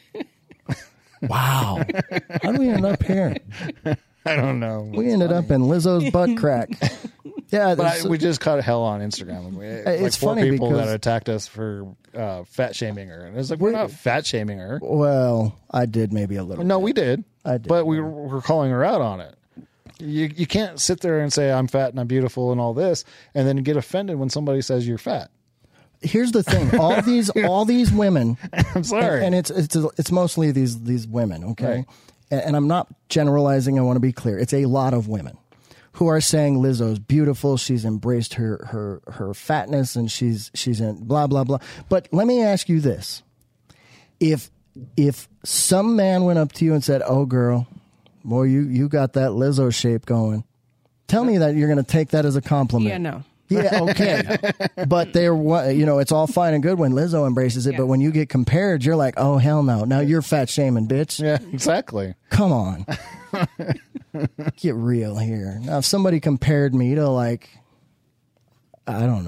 Wow. How do we end up here? I don't know. We ended up in Lizzo's butt crack. Yeah, but we just caught hell on Instagram. It's like 4 funny people because that attacked us for fat shaming her, and it's like we're not fat shaming her. Well, I did maybe a little. No, bit. we did. I did, but we were calling her out on it. You can't sit there and say I'm fat and I'm beautiful and all this, and then get offended when somebody says you're fat. Here's the thing: all these women. I'm sorry, and it's mostly these women. Okay, right. And I'm not generalizing. I want to be clear. It's a lot of women who are saying Lizzo's beautiful. She's embraced her fatness, and she's in blah blah blah. But let me ask you this: if some man went up to you and said, "Oh, girl, boy, you got that Lizzo shape going," tell me that you're going to take that as a compliment. Yeah, no. Yeah, okay. But it's all fine and good when Lizzo embraces it, but when you get compared, you're like, oh, hell no. Now you're fat shaming, bitch. Yeah, exactly. Come on. Get real here. Now, if somebody compared me to, like, I don't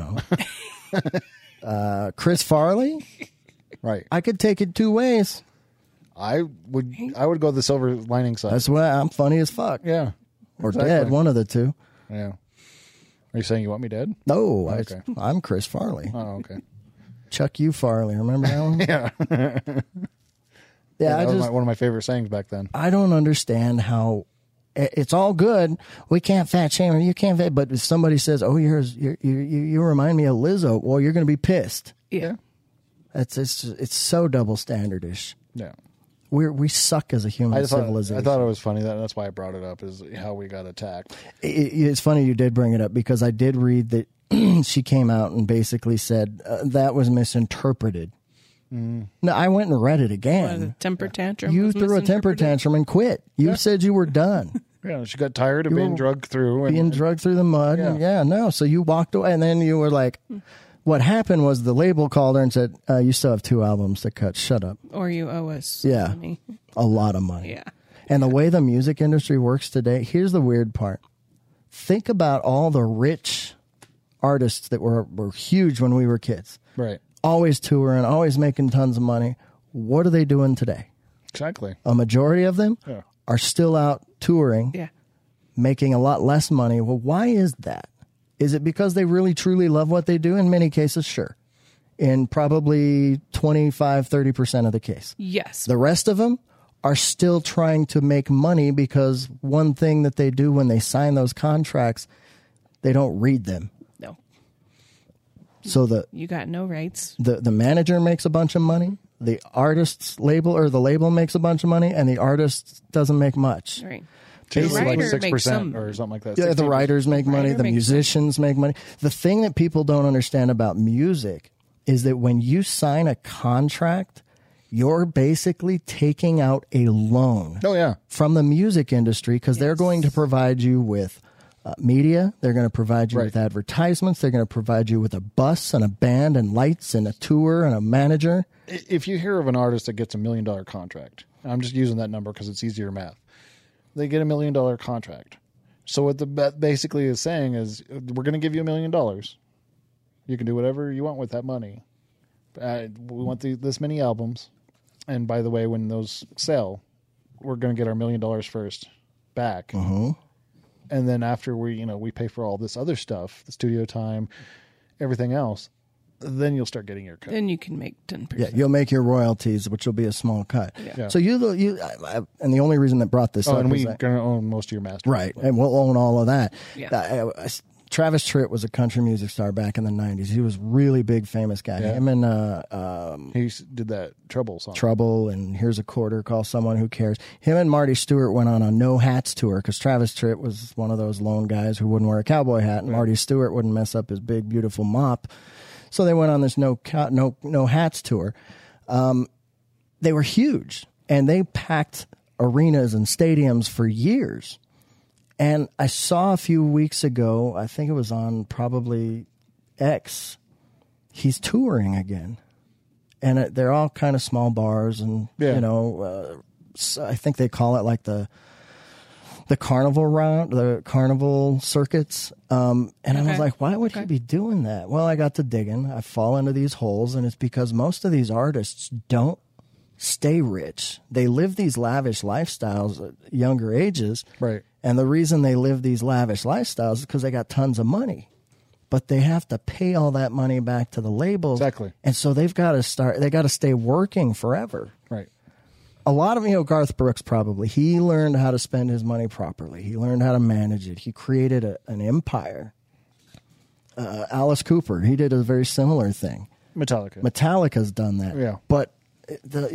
know, Chris Farley, right? I could take it 2 ways. I would go the silver lining side. That's why I'm funny as fuck. Yeah. Or dead, one of the two. Yeah. Are you saying you want me dead? No, okay. I'm Chris Farley. Oh, okay. Chuck you Farley. Remember that one? Yeah. Yeah, that was one of my favorite sayings back then. I don't understand how it's all good. We can't fat shame her. You can't fat. But if somebody says, "Oh, you remind me of Lizzo," well, you're going to be pissed. Yeah. It's so double standardish. Yeah. We suck as a human civilization. I thought it was funny that's why I brought it up is how we got attacked. It's funny you did bring it up because I did read that she came out and basically said that was misinterpreted. No, I went and read it again. The temper tantrum. You threw a temper tantrum and quit. You said you were done. Yeah, she got tired of being drugged through. Drugged through the mud. Yeah. No. So you walked away and then you were like... What happened was the label called her and said, you still have 2 albums to cut. Shut up. Or you owe us money. A lot of money. Yeah. And the way the music industry works today, here's the weird part. Think about all the rich artists that were huge when we were kids. Right. Always touring, always making tons of money. What are they doing today? Exactly. A majority of them are still out touring, making a lot less money. Well, why is that? Is it because they really truly love what they do? In many cases, sure. In probably 25, 30% of the case. Yes. The rest of them are still trying to make money because one thing that they do when they sign those contracts, they don't read them. No. So you got no rights. The manager makes a bunch of money, the artist's label or the label makes a bunch of money, and the artist doesn't make much. Right. Basically The like writer 6% makes some. or something like that. Yeah, the 16%. writers make money, Writer the makes musicians make money. The thing that people don't understand about music is that when you sign a contract, you're basically taking out a loan Oh, yeah. from the music industry because they're going to provide you with media. They're going to provide you with advertisements. They're going to provide you with a bus and a band and lights and a tour and a manager. If you hear of an artist that gets $1 million contract, I'm just using that number because it's easier math. They get $1 million contract. So what the bet basically is saying is, we're going to give you $1 million. You can do whatever you want with that money. We want this many albums. And by the way, when those sell, we're going to get our $1 million first back. Uh-huh. And then after we pay for all this other stuff, the studio time, everything else, then you'll start getting your cut. Then you can make 10%. Yeah, you'll make your royalties, which will be a small cut. Yeah. So and the only reason that brought this up and is we're that, going to own most of your masters. right, and we'll own all of that. Yeah. Travis Tritt was a country music star back in the 90s. He was really big, famous guy. Yeah. Him and He did that Trouble song. Trouble and Here's a Quarter, Call Someone Who Cares. Him and Marty Stewart went on a no hats tour because Travis Tritt was one of those lone guys who wouldn't wear a cowboy hat, and Marty Stewart wouldn't mess up his big, beautiful mop. So they went on this no hats tour. They were huge, and they packed arenas and stadiums for years. And I saw a few weeks ago, I think it was on probably X, he's touring again. And they're all kind of small bars and, I think they call it like the carnival route, the carnival circuits. And I was like, why would he be doing that? Well, I got to digging. I fall into these holes, and it's because most of these artists don't stay rich. They live these lavish lifestyles at younger ages. Right. And the reason they live these lavish lifestyles is because they got tons of money. But they have to pay all that money back to the labels. Exactly. And so they got to stay working forever. Right. A lot of, Garth Brooks probably, he learned how to spend his money properly. He learned how to manage it. He created an empire. Alice Cooper, he did a very similar thing. Metallica's done that. Yeah. But they're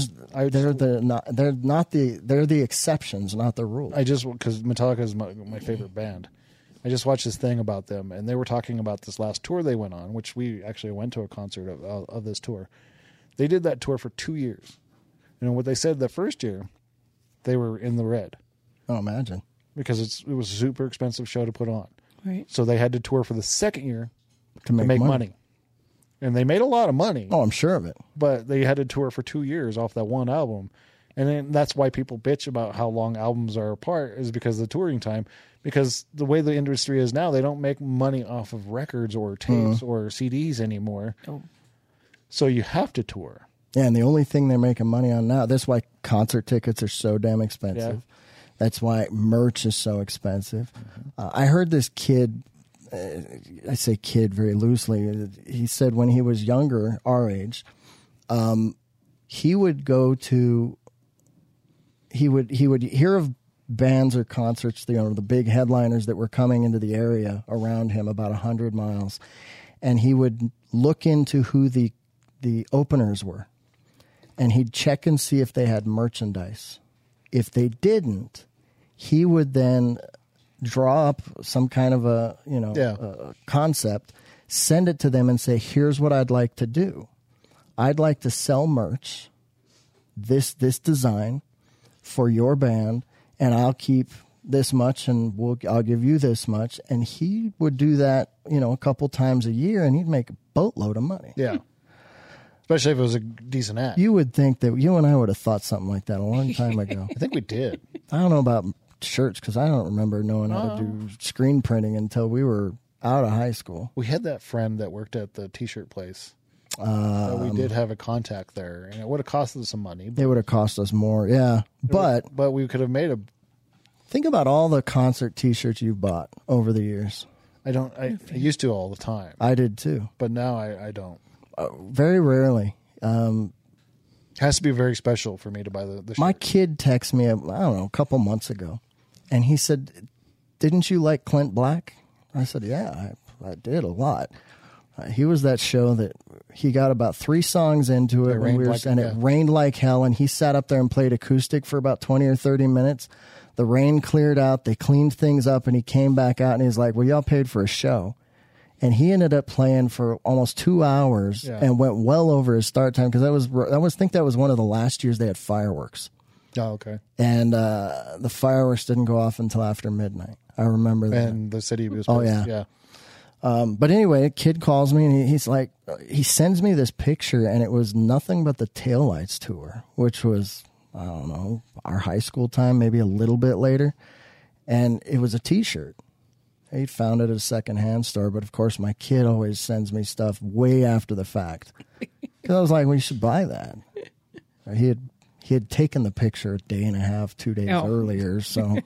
the exceptions, not the rule. Because Metallica is my favorite band. I just watched this thing about them, and they were talking about this last tour they went on, which we actually went to a concert of this tour. They did that tour for 2 years. And what they said the first year, they were in the red. Oh, imagine. Because it was a super expensive show to put on. Right. So they had to tour for the second year To make money. And they made a lot of money. Oh, I'm sure of it. But they had to tour for 2 years off that one album. And then that's why people bitch about how long albums are apart, is because of the touring time. Because the way the industry is now, they don't make money off of records or tapes or CDs anymore. Oh. So you have to tour. Yeah, and the only thing they're making money on now, that's why concert tickets are so damn expensive. Yeah. That's why merch is so expensive. I heard this kid, I say kid very loosely, he said when he was younger, our age, he would go to, he would hear of bands or concerts, the big headliners that were coming into the area around him, about 100 miles, and he would look into who the openers were, and he'd check and see if they had merchandise. If they didn't, he would then draw up some kind of a concept, send it to them, and say, "Here's what I'd like to do. I'd like to sell merch, this design, for your band, and I'll keep this much, and I'll give you this much." And he would do that, a couple times a year, and he'd make a boatload of money. Yeah. Especially if it was a decent act. You would think that you and I would have thought something like that a long time ago. I think we did. I don't know about shirts because I don't remember knowing how to do screen printing until we were out of high school. We had that friend that worked at the T-shirt place. We did have a contact there, and it would have cost us some money. It would have cost us more, yeah. But we could have made a... Think about all the concert T-shirts you've bought over the years. I don't. I used to all the time, I did too. but now I don't. Very rarely. Has to be very special for me to buy the My shirt. kid texted me, I don't know, a couple months ago, and he said, "Didn't you like Clint Black?" I said, "Yeah, I did a lot." He was that show that he got about 3 songs into it, when it rained like hell, and he sat up there and played acoustic for about 20 or 30 minutes. The rain cleared out, they cleaned things up, and he came back out and he's like, "Well, y'all paid for a show." And he ended up playing for almost 2 hours and went well over his start time, because I think that was one of the last years they had fireworks. Oh, okay. And the fireworks didn't go off until after midnight. I remember that. And the city was yeah. But anyway, a kid calls me and he's like, he sends me this picture, and it was nothing but the Taillights tour, which was, I don't know, our high school time, maybe a little bit later. And it was a T-shirt. He found it at a secondhand store, but of course my kid always sends me stuff way after the fact. Because I was like, well, you should buy that. He had taken the picture a day and a half, 2 days earlier, so...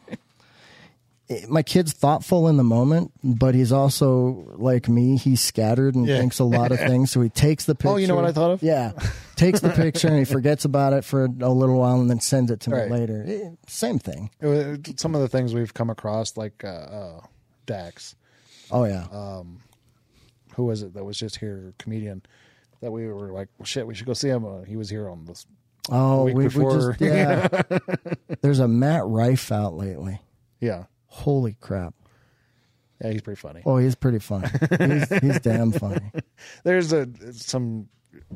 My kid's thoughtful in the moment, but he's also like me. He's scattered and thinks a lot of things. So he takes the picture. Oh, you know what I thought of? Yeah. Takes the picture and he forgets about it for a little while and then sends it to me later. Same thing. Some of the things we've come across, like Dax. Oh, yeah. Who was it that was just here? A comedian that we were like, well, shit, we should go see him. He was here on this week before. We just, There's a Matt Rife out lately. Yeah. Holy crap. Yeah, he's pretty funny. Oh, he's pretty funny. He's damn funny. There's some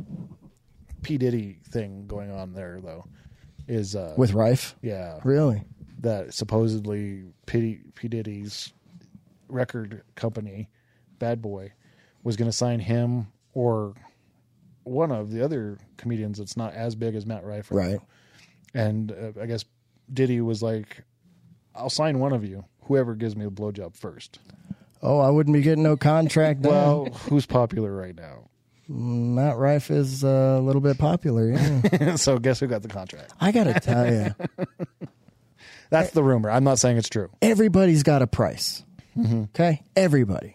P. Diddy thing going on there, though. Is with Rife? Yeah. Really? That supposedly P. Diddy's record company, Bad Boy, was going to sign him or one of the other comedians that's not as big as Matt Rife. Right. And I guess Diddy was like, I'll sign one of you, whoever gives me a blowjob first. Oh, I wouldn't be getting no contract now. Well, who's popular right now? Matt Rife is a little bit popular, yeah. So guess who got the contract? I got to tell you. That's the rumor. I'm not saying it's true. Everybody's got a price. Mm-hmm. Okay? Everybody.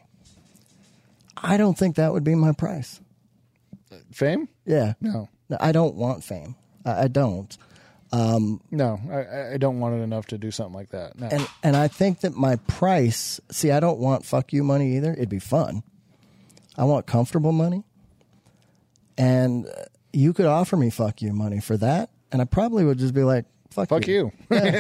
I don't think that would be my price. Fame? Yeah. No. I don't want fame. I don't. No, I don't want it enough to do something like that. No. And I think that my price, see, I don't want fuck you money either. It'd be fun. I want comfortable money. And you could offer me fuck you money for that, and I probably would just be like, fuck you. Yeah.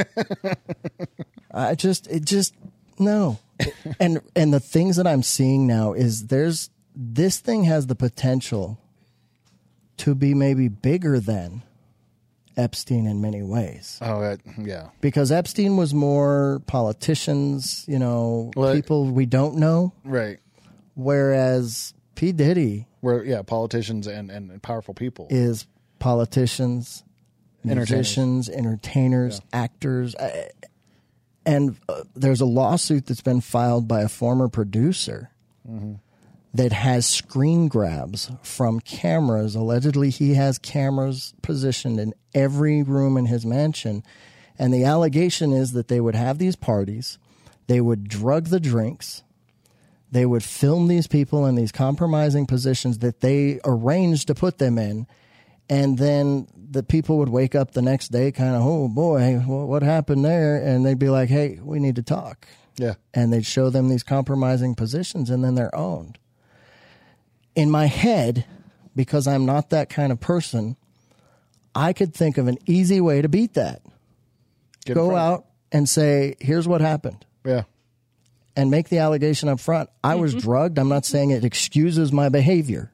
No. And the things that I'm seeing now is this thing has the potential to be maybe bigger than Epstein in many ways. Oh, yeah. Because Epstein was more politicians, people we don't know. Right. Whereas P. Diddy politicians and powerful people. is politicians, musicians, entertainers, actors. And there's a lawsuit that's been filed by a former producer that has screen grabs from cameras. Allegedly, he has cameras positioned in every room in his mansion. And the allegation is that they would have these parties, they would drug the drinks, they would film these people in these compromising positions that they arranged to put them in, and then the people would wake up the next day kind of, oh boy, what happened there? And they'd be like, hey, we need to talk. Yeah. And they'd show them these compromising positions, and then they're owned. In my head, because I'm not that kind of person, I could think of an easy way to beat that. Go out and say, here's what happened. Yeah. And make the allegation up front. I was drugged. I'm not saying it excuses my behavior.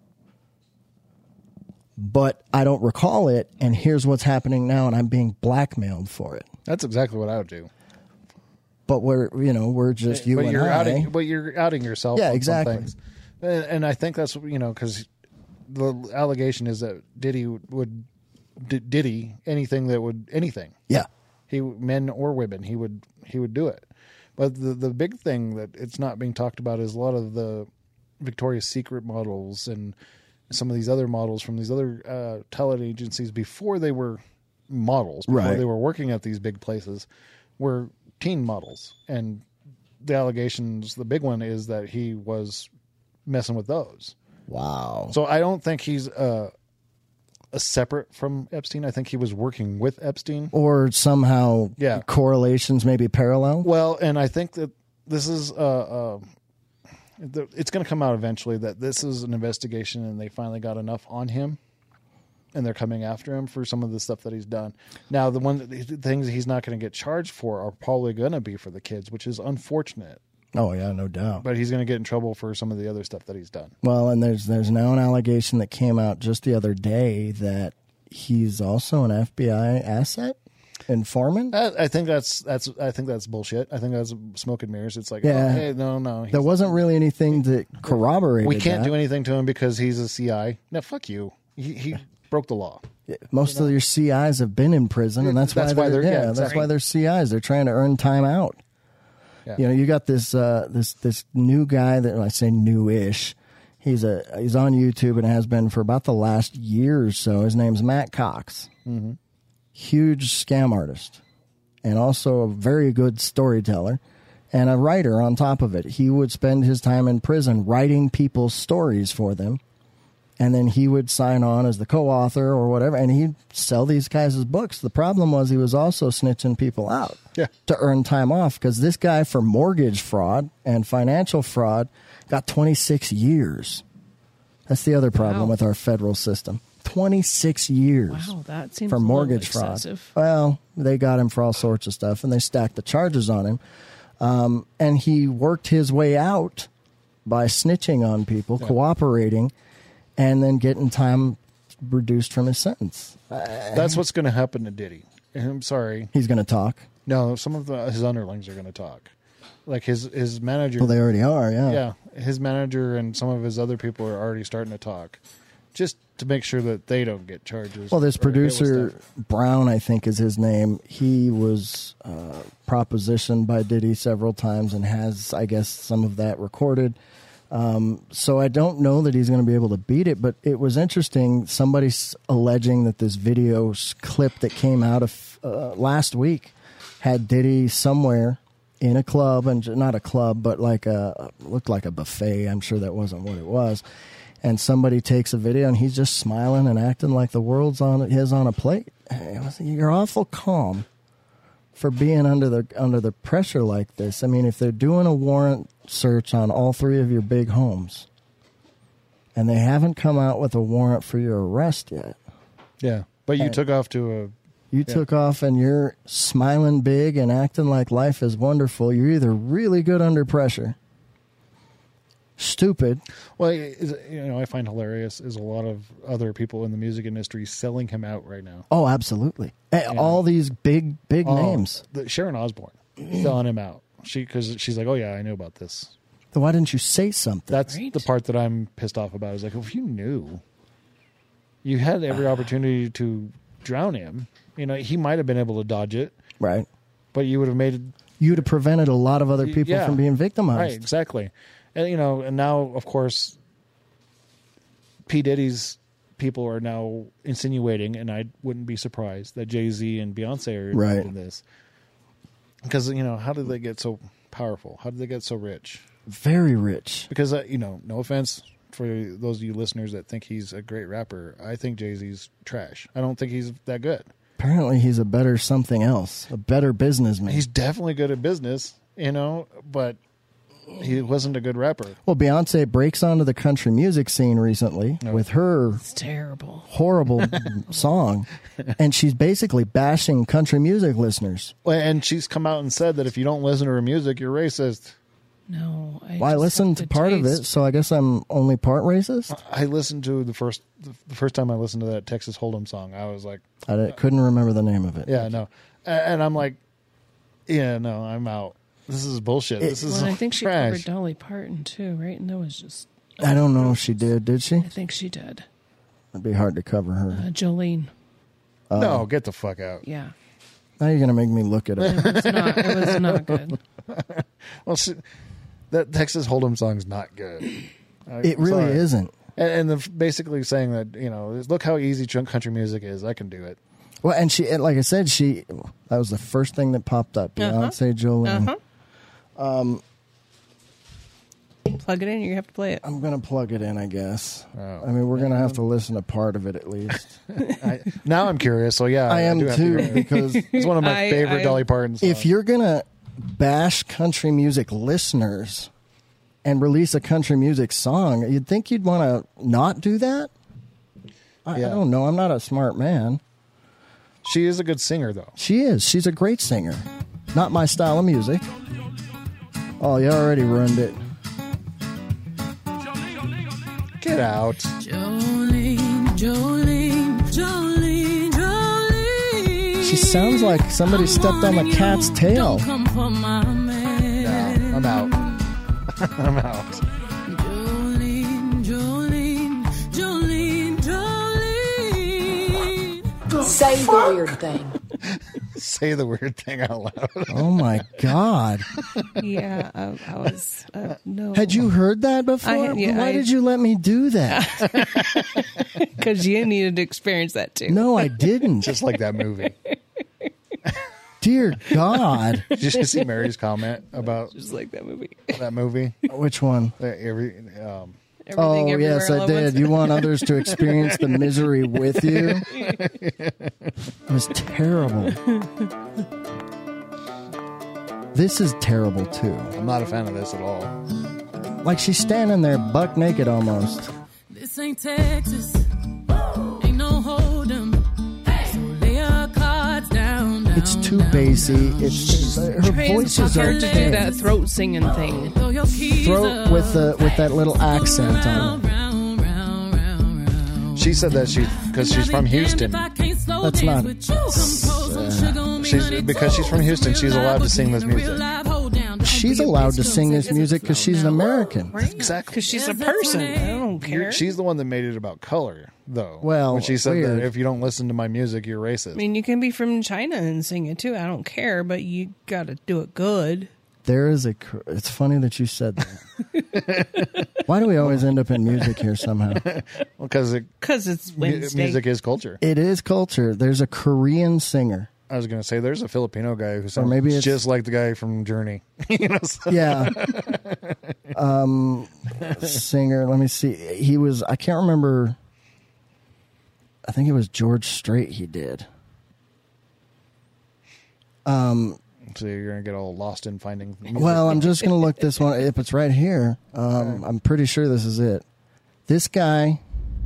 But I don't recall it, and here's what's happening now, and I'm being blackmailed for it. That's exactly what I would do. But we're just you but and you're I. But you're outing yourself. Yeah, on exactly. Some things. And I think that's, because the allegation is that Diddy would anything that would anything. Yeah. Men or women, he would do it. But the big thing that it's not being talked about is a lot of the Victoria's Secret models and some of these other models from these other talent agencies before they were models, before they were working at these big places, were teen models. And the allegations, the big one is that he was messing with those. Wow. So I don't think he's a separate from Epstein. I think he was working with Epstein. Or somehow correlations maybe parallel. Well, and I think that this is it's going to come out eventually that this is an investigation and they finally got enough on him and they're coming after him for some of the stuff that he's done. Now, the things he's not going to get charged for are probably going to be for the kids, which is unfortunate. Oh, yeah, no doubt. But he's going to get in trouble for some of the other stuff that he's done. Well, and there's now an allegation that came out just the other day that he's also an FBI asset informant. I think that's bullshit. I think that's smoke and mirrors. It's like, hey, no. There wasn't really anything that corroborated. We can't do anything to him because he's a CI. No, fuck you. He broke the law. Most of your CIs have been in prison, and that's why they're CIs. They're trying to earn time out. Yeah. You know, you got this new guy that I say newish. He's on YouTube and has been for about the last year or so. His name's Matt Cox. Mm-hmm. Huge scam artist, and also a very good storyteller, and a writer on top of it. He would spend his time in prison writing people's stories for them. And then he would sign on as the co-author or whatever, and he'd sell these guys his books. The problem was he was also snitching people out to earn time off, because this guy for mortgage fraud and financial fraud got 26 years. That's the other problem with our federal system. 26 years. Wow, that seems for mortgage fraud. Excessive. Well, they got him for all sorts of stuff, and they stacked the charges on him. And he worked his way out by snitching on people, cooperating, and then getting time reduced from his sentence. That's what's going to happen to Diddy. I'm sorry. He's going to talk? No, some of his underlings are going to talk. Like his manager. Well, they already are, yeah. Yeah, his manager and some of his other people are already starting to talk, just to make sure that they don't get charges. Well, this producer, Brown, I think is his name, he was propositioned by Diddy several times and has, I guess, some of that recorded. So I don't know that he's going to be able to beat it, but it was interesting. Somebody's alleging that this video clip that came out of last week had Diddy somewhere in a club, and not a club, but looked like a buffet. I'm sure that wasn't what it was. And somebody takes a video and he's just smiling and acting like the world's on a plate. You're awful calm for being under the pressure like this. I mean, if they're doing a warrant search on all three of your big homes and they haven't come out with a warrant for your arrest yet. Yeah. But you took off to took off and you're smiling big and acting like life is wonderful. You're either really good under pressure, stupid. Well, I find hilarious is a lot of other people in the music industry selling him out right now. Oh, absolutely. All these big names. Sharon Osbourne selling him out. Because she's like, oh yeah, I knew about this. Then why didn't you say something? That's the part that I'm pissed off about. Is like, if you knew, you had every opportunity to drown him. You know, he might have been able to dodge it, right? But you would have made you'd have prevented a lot of other people from being victimized, right? Exactly. And and now of course, P. Diddy's people are now insinuating, and I wouldn't be surprised that Jay-Z and Beyonce are involved in this. Because, how did they get so powerful? How did they get so rich? Very rich. Because, no offense for those of you listeners that think he's a great rapper. I think Jay-Z's trash. I don't think he's that good. Apparently he's a better something else, a better businessman. He's definitely good at business, but he wasn't a good rapper. Well, Beyonce breaks onto the country music scene recently with her horrible song, and she's basically bashing country music listeners. Well, and she's come out and said that if you don't listen to her music, you're racist. No, I listened to part of it, so I guess I'm only part racist. I listened to the first time I listened to that Texas Hold'em song. I was like, I couldn't remember the name of it. Yeah, no, and I'm like, I'm out. This is bullshit. This is I think she trash. covered Dolly Parton too, right? And that was just. I don't know if she did. Did she? I think she did. It'd be hard to cover her. Jolene. No, get the fuck out. Yeah. Now you're gonna make me look at it. It was not good. Well, that Texas Hold'em song's not good. It really isn't. And basically saying that look how easy country music is. I can do it. Well, and like I said, that was the first thing that popped up. Beyonce, Jolene. plug it in? You have to play it. I'm going to plug it in, I guess. I mean, we're going to have to listen to part of it at least. Now I'm curious. So yeah, I am do have to too, hear it. because It's one of my favorite Dolly Parton songs. if you're going to bash country music listeners and release a country music song, you'd think you'd want to not do that? I don't know. I'm not a smart man. She is a good singer, though. She is. She's a great singer. Not my style of music. Oh, you already ruined it. Get out. Jolene, Jolene, Jolene, Jolene. She sounds like somebody stepped on the cat's tail. Come for my man. No, I'm out. I'm out. Jolene, Jolene, Jolene, Jolene. Say the weird thing. Say the weird thing out loud. Oh, my God. Yeah, I was, no. Had you heard that before? Why did you let me do that? Because you needed to experience that too. No, I didn't. Just like that movie. Dear God. Did you see Mary's comment about Just like that movie. that movie? Which one? Everything, Oh, everywhere, yes, all I at did. once. You want others to experience the misery with you? It was terrible. This is terrible, too. I'm not a fan of this at all. Like she's standing there buck naked almost. This ain't Texas. Ain't no hold'em. So lay your cards down. It's too bassy. It's her voice is hard to do okay. that throat singing thing. Throat with that little accent on it. She said that because she's from Houston. That's not. Because she's from Houston, she's allowed to sing this music. She's allowed to sing this music because she's an American. Exactly. Because she's a person. I don't care. She's the one that made it about color, though. Well, when she said weird. that if you don't listen to my music, you're racist. I mean, you can be from China and sing it too. I don't care, but you got to do it good. There is a. It's funny that you said that. Why do we always end up in music here somehow? Because it's Wednesday. music is culture. It is culture. There's a Korean singer. I was going to say there's a Filipino guy who sounds maybe it's- just like the guy from Journey. Yeah. Singer. Let me see. He was. I can't remember. I think it was George Strait. He did. So you're going to get all lost in finding music. Well, I'm just going to look this one. If it's right here, I'm pretty sure this is it. This guy.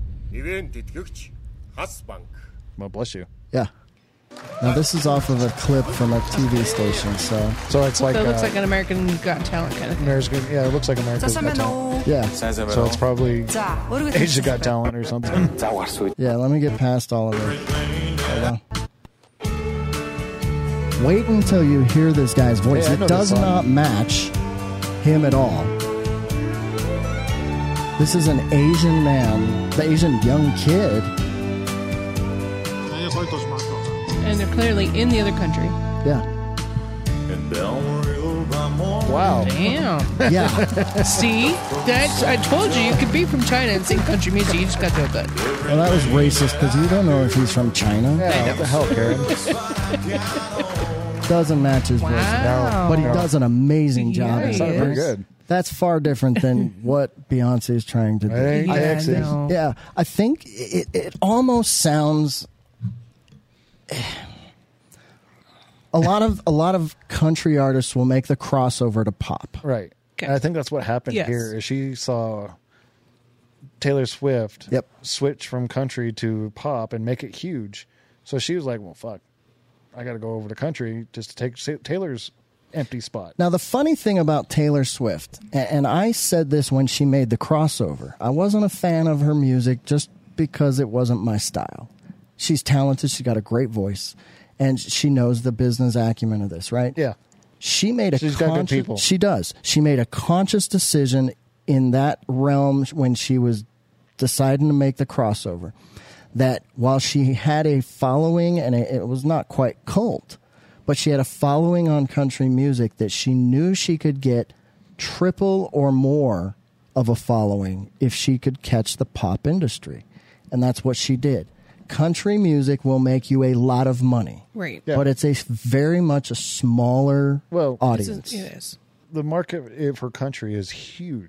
Well, bless you. Yeah. Now this is off of a clip from a TV station. So it's like So it looks like an American Got Talent kind of thing. it looks like America's Got Talent. Yeah. So it's probably Asia Got Talent or something. Yeah. Let me get past all of it. Hold on. Wait until you hear this guy's voice. Hey, I It know does this song. not match him at all. This is an Asian man, the Asian young kid. And they're clearly in the other country. Yeah. Wow. Damn. Yeah. See? I told you could be from China and sing country music. You just got to do it good. Well, that was racist because you don't know if he's from China. Yeah, what the hell, Karen? Doesn't match his voice. Wow. But he does an amazing job. Yeah, at he Sounded it. pretty good. That's far different than what Beyonce is trying to do. It ain't Yeah, Texas. I know. Yeah, I think it almost sounds. A lot of country artists will make the crossover to pop. Right. Okay. And I think that's what happened Yes. here. Is she saw Taylor Swift Yep. switch from country to pop and make it huge. So she was like, well, fuck. I got to go over to country just to take Taylor's empty spot. Now, the funny thing about Taylor Swift, and I said this when she made the crossover, I wasn't a fan of her music just because it wasn't my style. She's talented. She's got a great voice, and she knows the business acumen of this, right? Yeah. She made a She's got good people. She does. She made a conscious decision in that realm when she was deciding to make the crossover that while she had a following, and it was not quite cult, but she had a following on country music that she knew she could get triple or more of a following if she could catch the pop industry. And that's what she did. Country music will make you a lot of money. Right. Yeah. But it's very much a smaller Well, audience. It is. The market for country is huge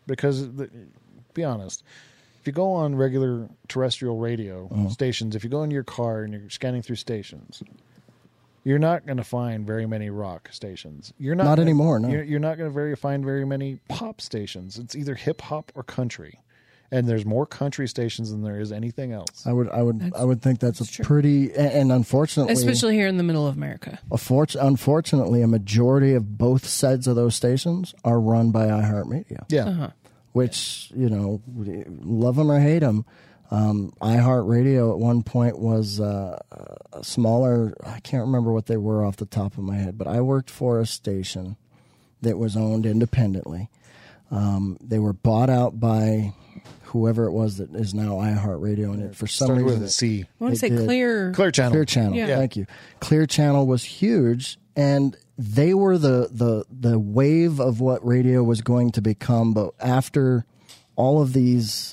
because, be honest, if you go on regular terrestrial radio stations, if you go into your car and you're scanning through stations, you're not going to find very many rock stations. Not anymore. No, you're not going to find very many pop stations. It's either hip hop or country, and there's more country stations than there is anything else. I would think that's a pretty, and unfortunately, especially here in the middle of America. Unfortunately, a majority of both sides of those stations are run by iHeartMedia. Yeah, which love them or hate them. iHeartRadio at one point was a smaller, I can't remember what they were off the top of my head, but I worked for a station that was owned independently. They were bought out by whoever it was that is now iHeartRadio, and it for some started reason with a C. I want to say Clear Channel. Clear Channel. Yeah. Thank you. Clear Channel was huge, and they were the wave of what radio was going to become. But after all of these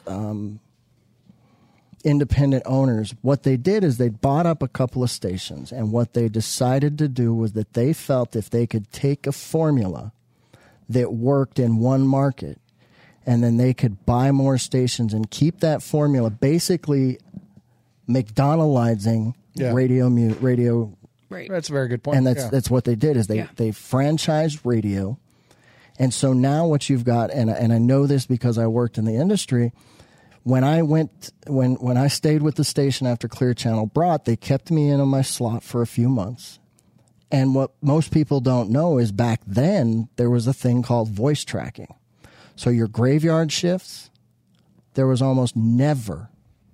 independent owners, what they did is they bought up a couple of stations, and what they decided to do was that they felt if they could take a formula that worked in one market, and then they could buy more stations and keep that formula, basically McDonaldizing radio. right. That's a very good point. And that's what they did is they franchised radio. And so now what you've got, and I know this because I worked in the industry, when I stayed with the station after Clear Channel brought, they kept me in on my slot for a few months. And what most people don't know is back then there was a thing called voice tracking. So your graveyard shifts, there was almost never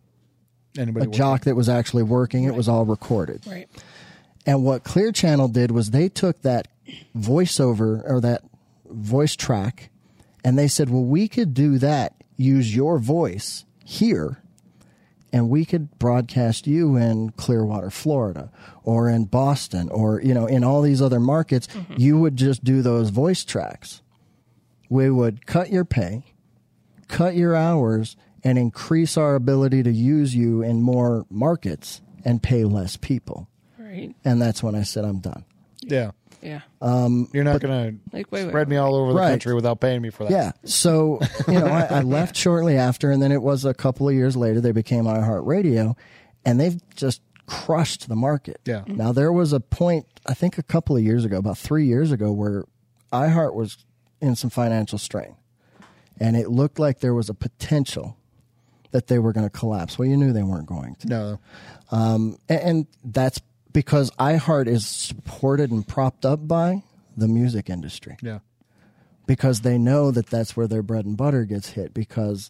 a jock that was actually working. It was all recorded. Right. And what Clear Channel did was they took that voiceover or that voice track, and they said, well, we could do that, use your voice here, and we could broadcast you in Clearwater, Florida, or in Boston, or, in all these other markets. Mm-hmm. You would just do those voice tracks. We would cut your pay, cut your hours, and increase our ability to use you in more markets and pay less people. Right. And that's when I said, I'm done. Yeah. Yeah. You're not going to spread me all over the country without paying me for that. Yeah. So, I left shortly after, and then it was a couple of years later, they became iHeartRadio, and they've just crushed the market. Yeah. Now, there was a point, I think a couple of years ago, about 3 years ago, where iHeart was in some financial strain, and it looked like there was a potential that they were going to collapse. Well, you knew they weren't going to. No. And that's because iHeart is supported and propped up by the music industry. Yeah. Because they know that that's where their bread and butter gets hit. Because,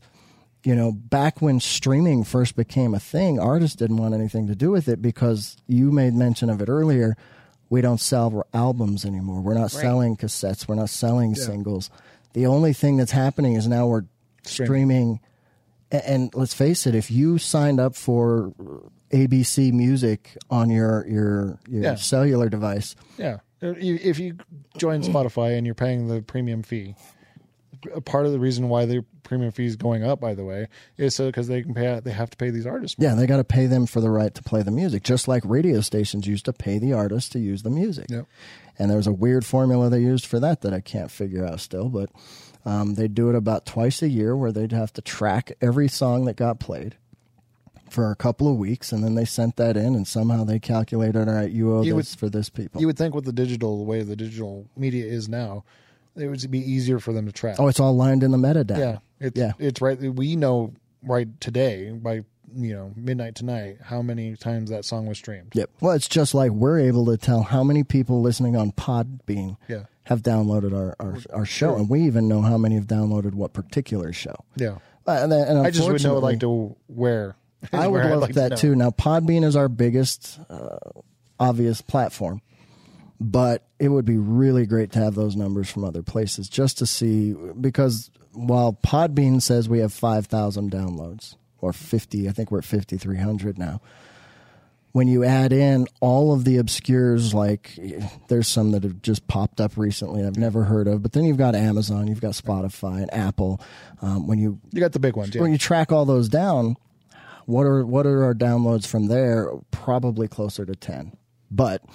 back when streaming first became a thing, artists didn't want anything to do with it because you made mention of it earlier. We don't sell albums anymore. We're not selling cassettes. We're not selling singles. The only thing that's happening is now we're streaming. And let's face it, if you signed up for ABC Music on your cellular device. Yeah. If you join Spotify and you're paying the premium fee, part of the reason why the premium fee is going up, by the way, is so because they have to pay these artists more. Yeah, they got to pay them for the right to play the music, just like radio stations used to pay the artists to use the music. Yep. And there was a weird formula they used for that I can't figure out still, but they'd do it about twice a year where they'd have to track every song that got played for a couple of weeks, and then they sent that in, and somehow they calculated, all right, you owe this for this people. You would think with the way the digital media is now, it would be easier for them to track. Oh, it's all lined in the metadata. It's right. We know right today by midnight tonight how many times that song was streamed. Yep. Well, it's just like we're able to tell how many people listening on Podbean have downloaded our show, and we even know how many have downloaded what particular show. Yeah. And I just would know where. I would love that too. Now, Podbean is our biggest obvious platform, but it would be really great to have those numbers from other places just to see, because while Podbean says we have 5,000 downloads, or 50, I think we're at 5,300 now. When you add in all of the obscures, like there's some that have just popped up recently I've never heard of, but then you've got Amazon, you've got Spotify and Apple. When you got the big ones, when you track all those down, what are our downloads from there? Probably closer to 10. But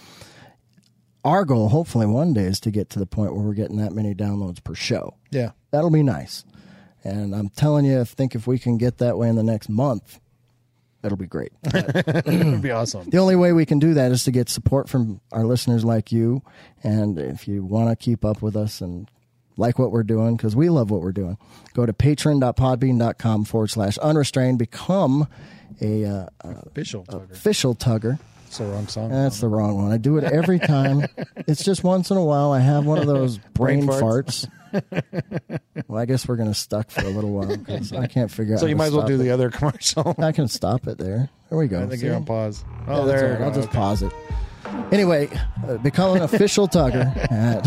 our goal, hopefully one day, is to get to the point where we're getting that many downloads per show. Yeah, that'll be nice. And I'm telling you, I think if we can get that way in the next month, it'll be great. It would be awesome. The only way we can do that is to get support from our listeners like you. And if you want to keep up with us and like what we're doing, because we love what we're doing, go to patreon.podbean.com/unrestrained. Become a Official Tugger. official Tugger. That's the wrong song. That's the wrong one. I do it every time. It's just once in a while I have one of those brain farts. Well, I guess we're going to stuck for a little while because I can't figure out. So you how might to as well stop do it. the other commercial. I can stop it there. There we go. I think See? you're on pause. Yeah, Oh, that's there. all right. I'll just Okay. pause it. Anyway, become an official Tugger at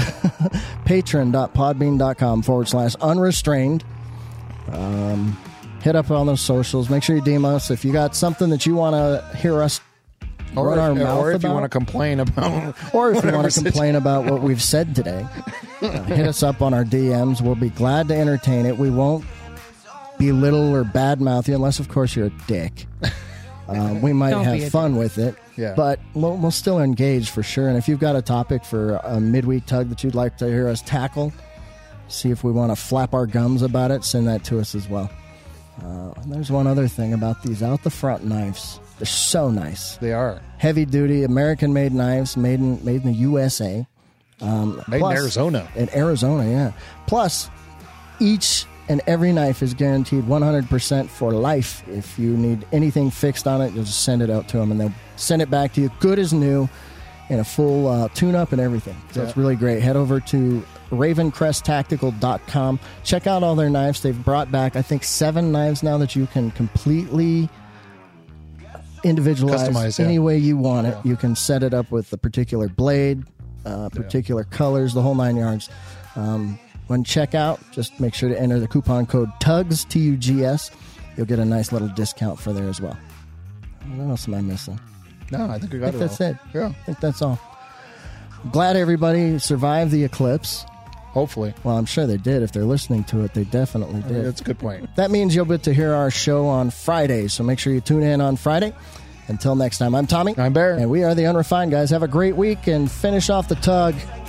patron.podbean.com/unrestrained. Hit up on those socials. Make sure you DM us if you got something that you want to hear us run our mouth Or if about. you want to complain about, Or if you want to whatever complain about what we've said today, hit us up on our DMs. We'll be glad to entertain it. We won't belittle or badmouth you, unless, of course, you're a dick. We might Don't be have a fun with it, Yeah. but we'll still engage for sure. And if you've got a topic for a midweek tug that you'd like to hear us tackle, see if we want to flap our gums about it, send that to us as well. And there's one other thing about these out-the-front knives. They're so nice. They are. Heavy-duty, American-made knives, made in the USA. Made in Arizona. In Arizona, yeah. Plus, each and every knife is guaranteed 100% for life. If you need anything fixed on it, you'll just send it out to them, and they'll send it back to you good as new in a full tune-up and everything. So it's really great. Head over to ravencresttactical.com. Check out all their knives. They've brought back, I think, 7 knives now that you can completely individualize Customize, yeah. any way you want it. You can set it up with a particular blade, particular colors, the whole 9 yards. When checkout, just make sure to enter the coupon code TUGS, T-U-G-S. You'll get a nice little discount for there as well. What else am I missing? No, I think we got I think it. that's all. it. Yeah. I think that's all. Glad everybody survived the eclipse. Hopefully. Well, I'm sure they did. If they're listening to it, they definitely did. That's a good point. That means you'll get to hear our show on Friday, so make sure you tune in on Friday. Until next time, I'm Tommy. I'm Bear. And we are the Unrefined Guys. Have a great week and finish off the tug.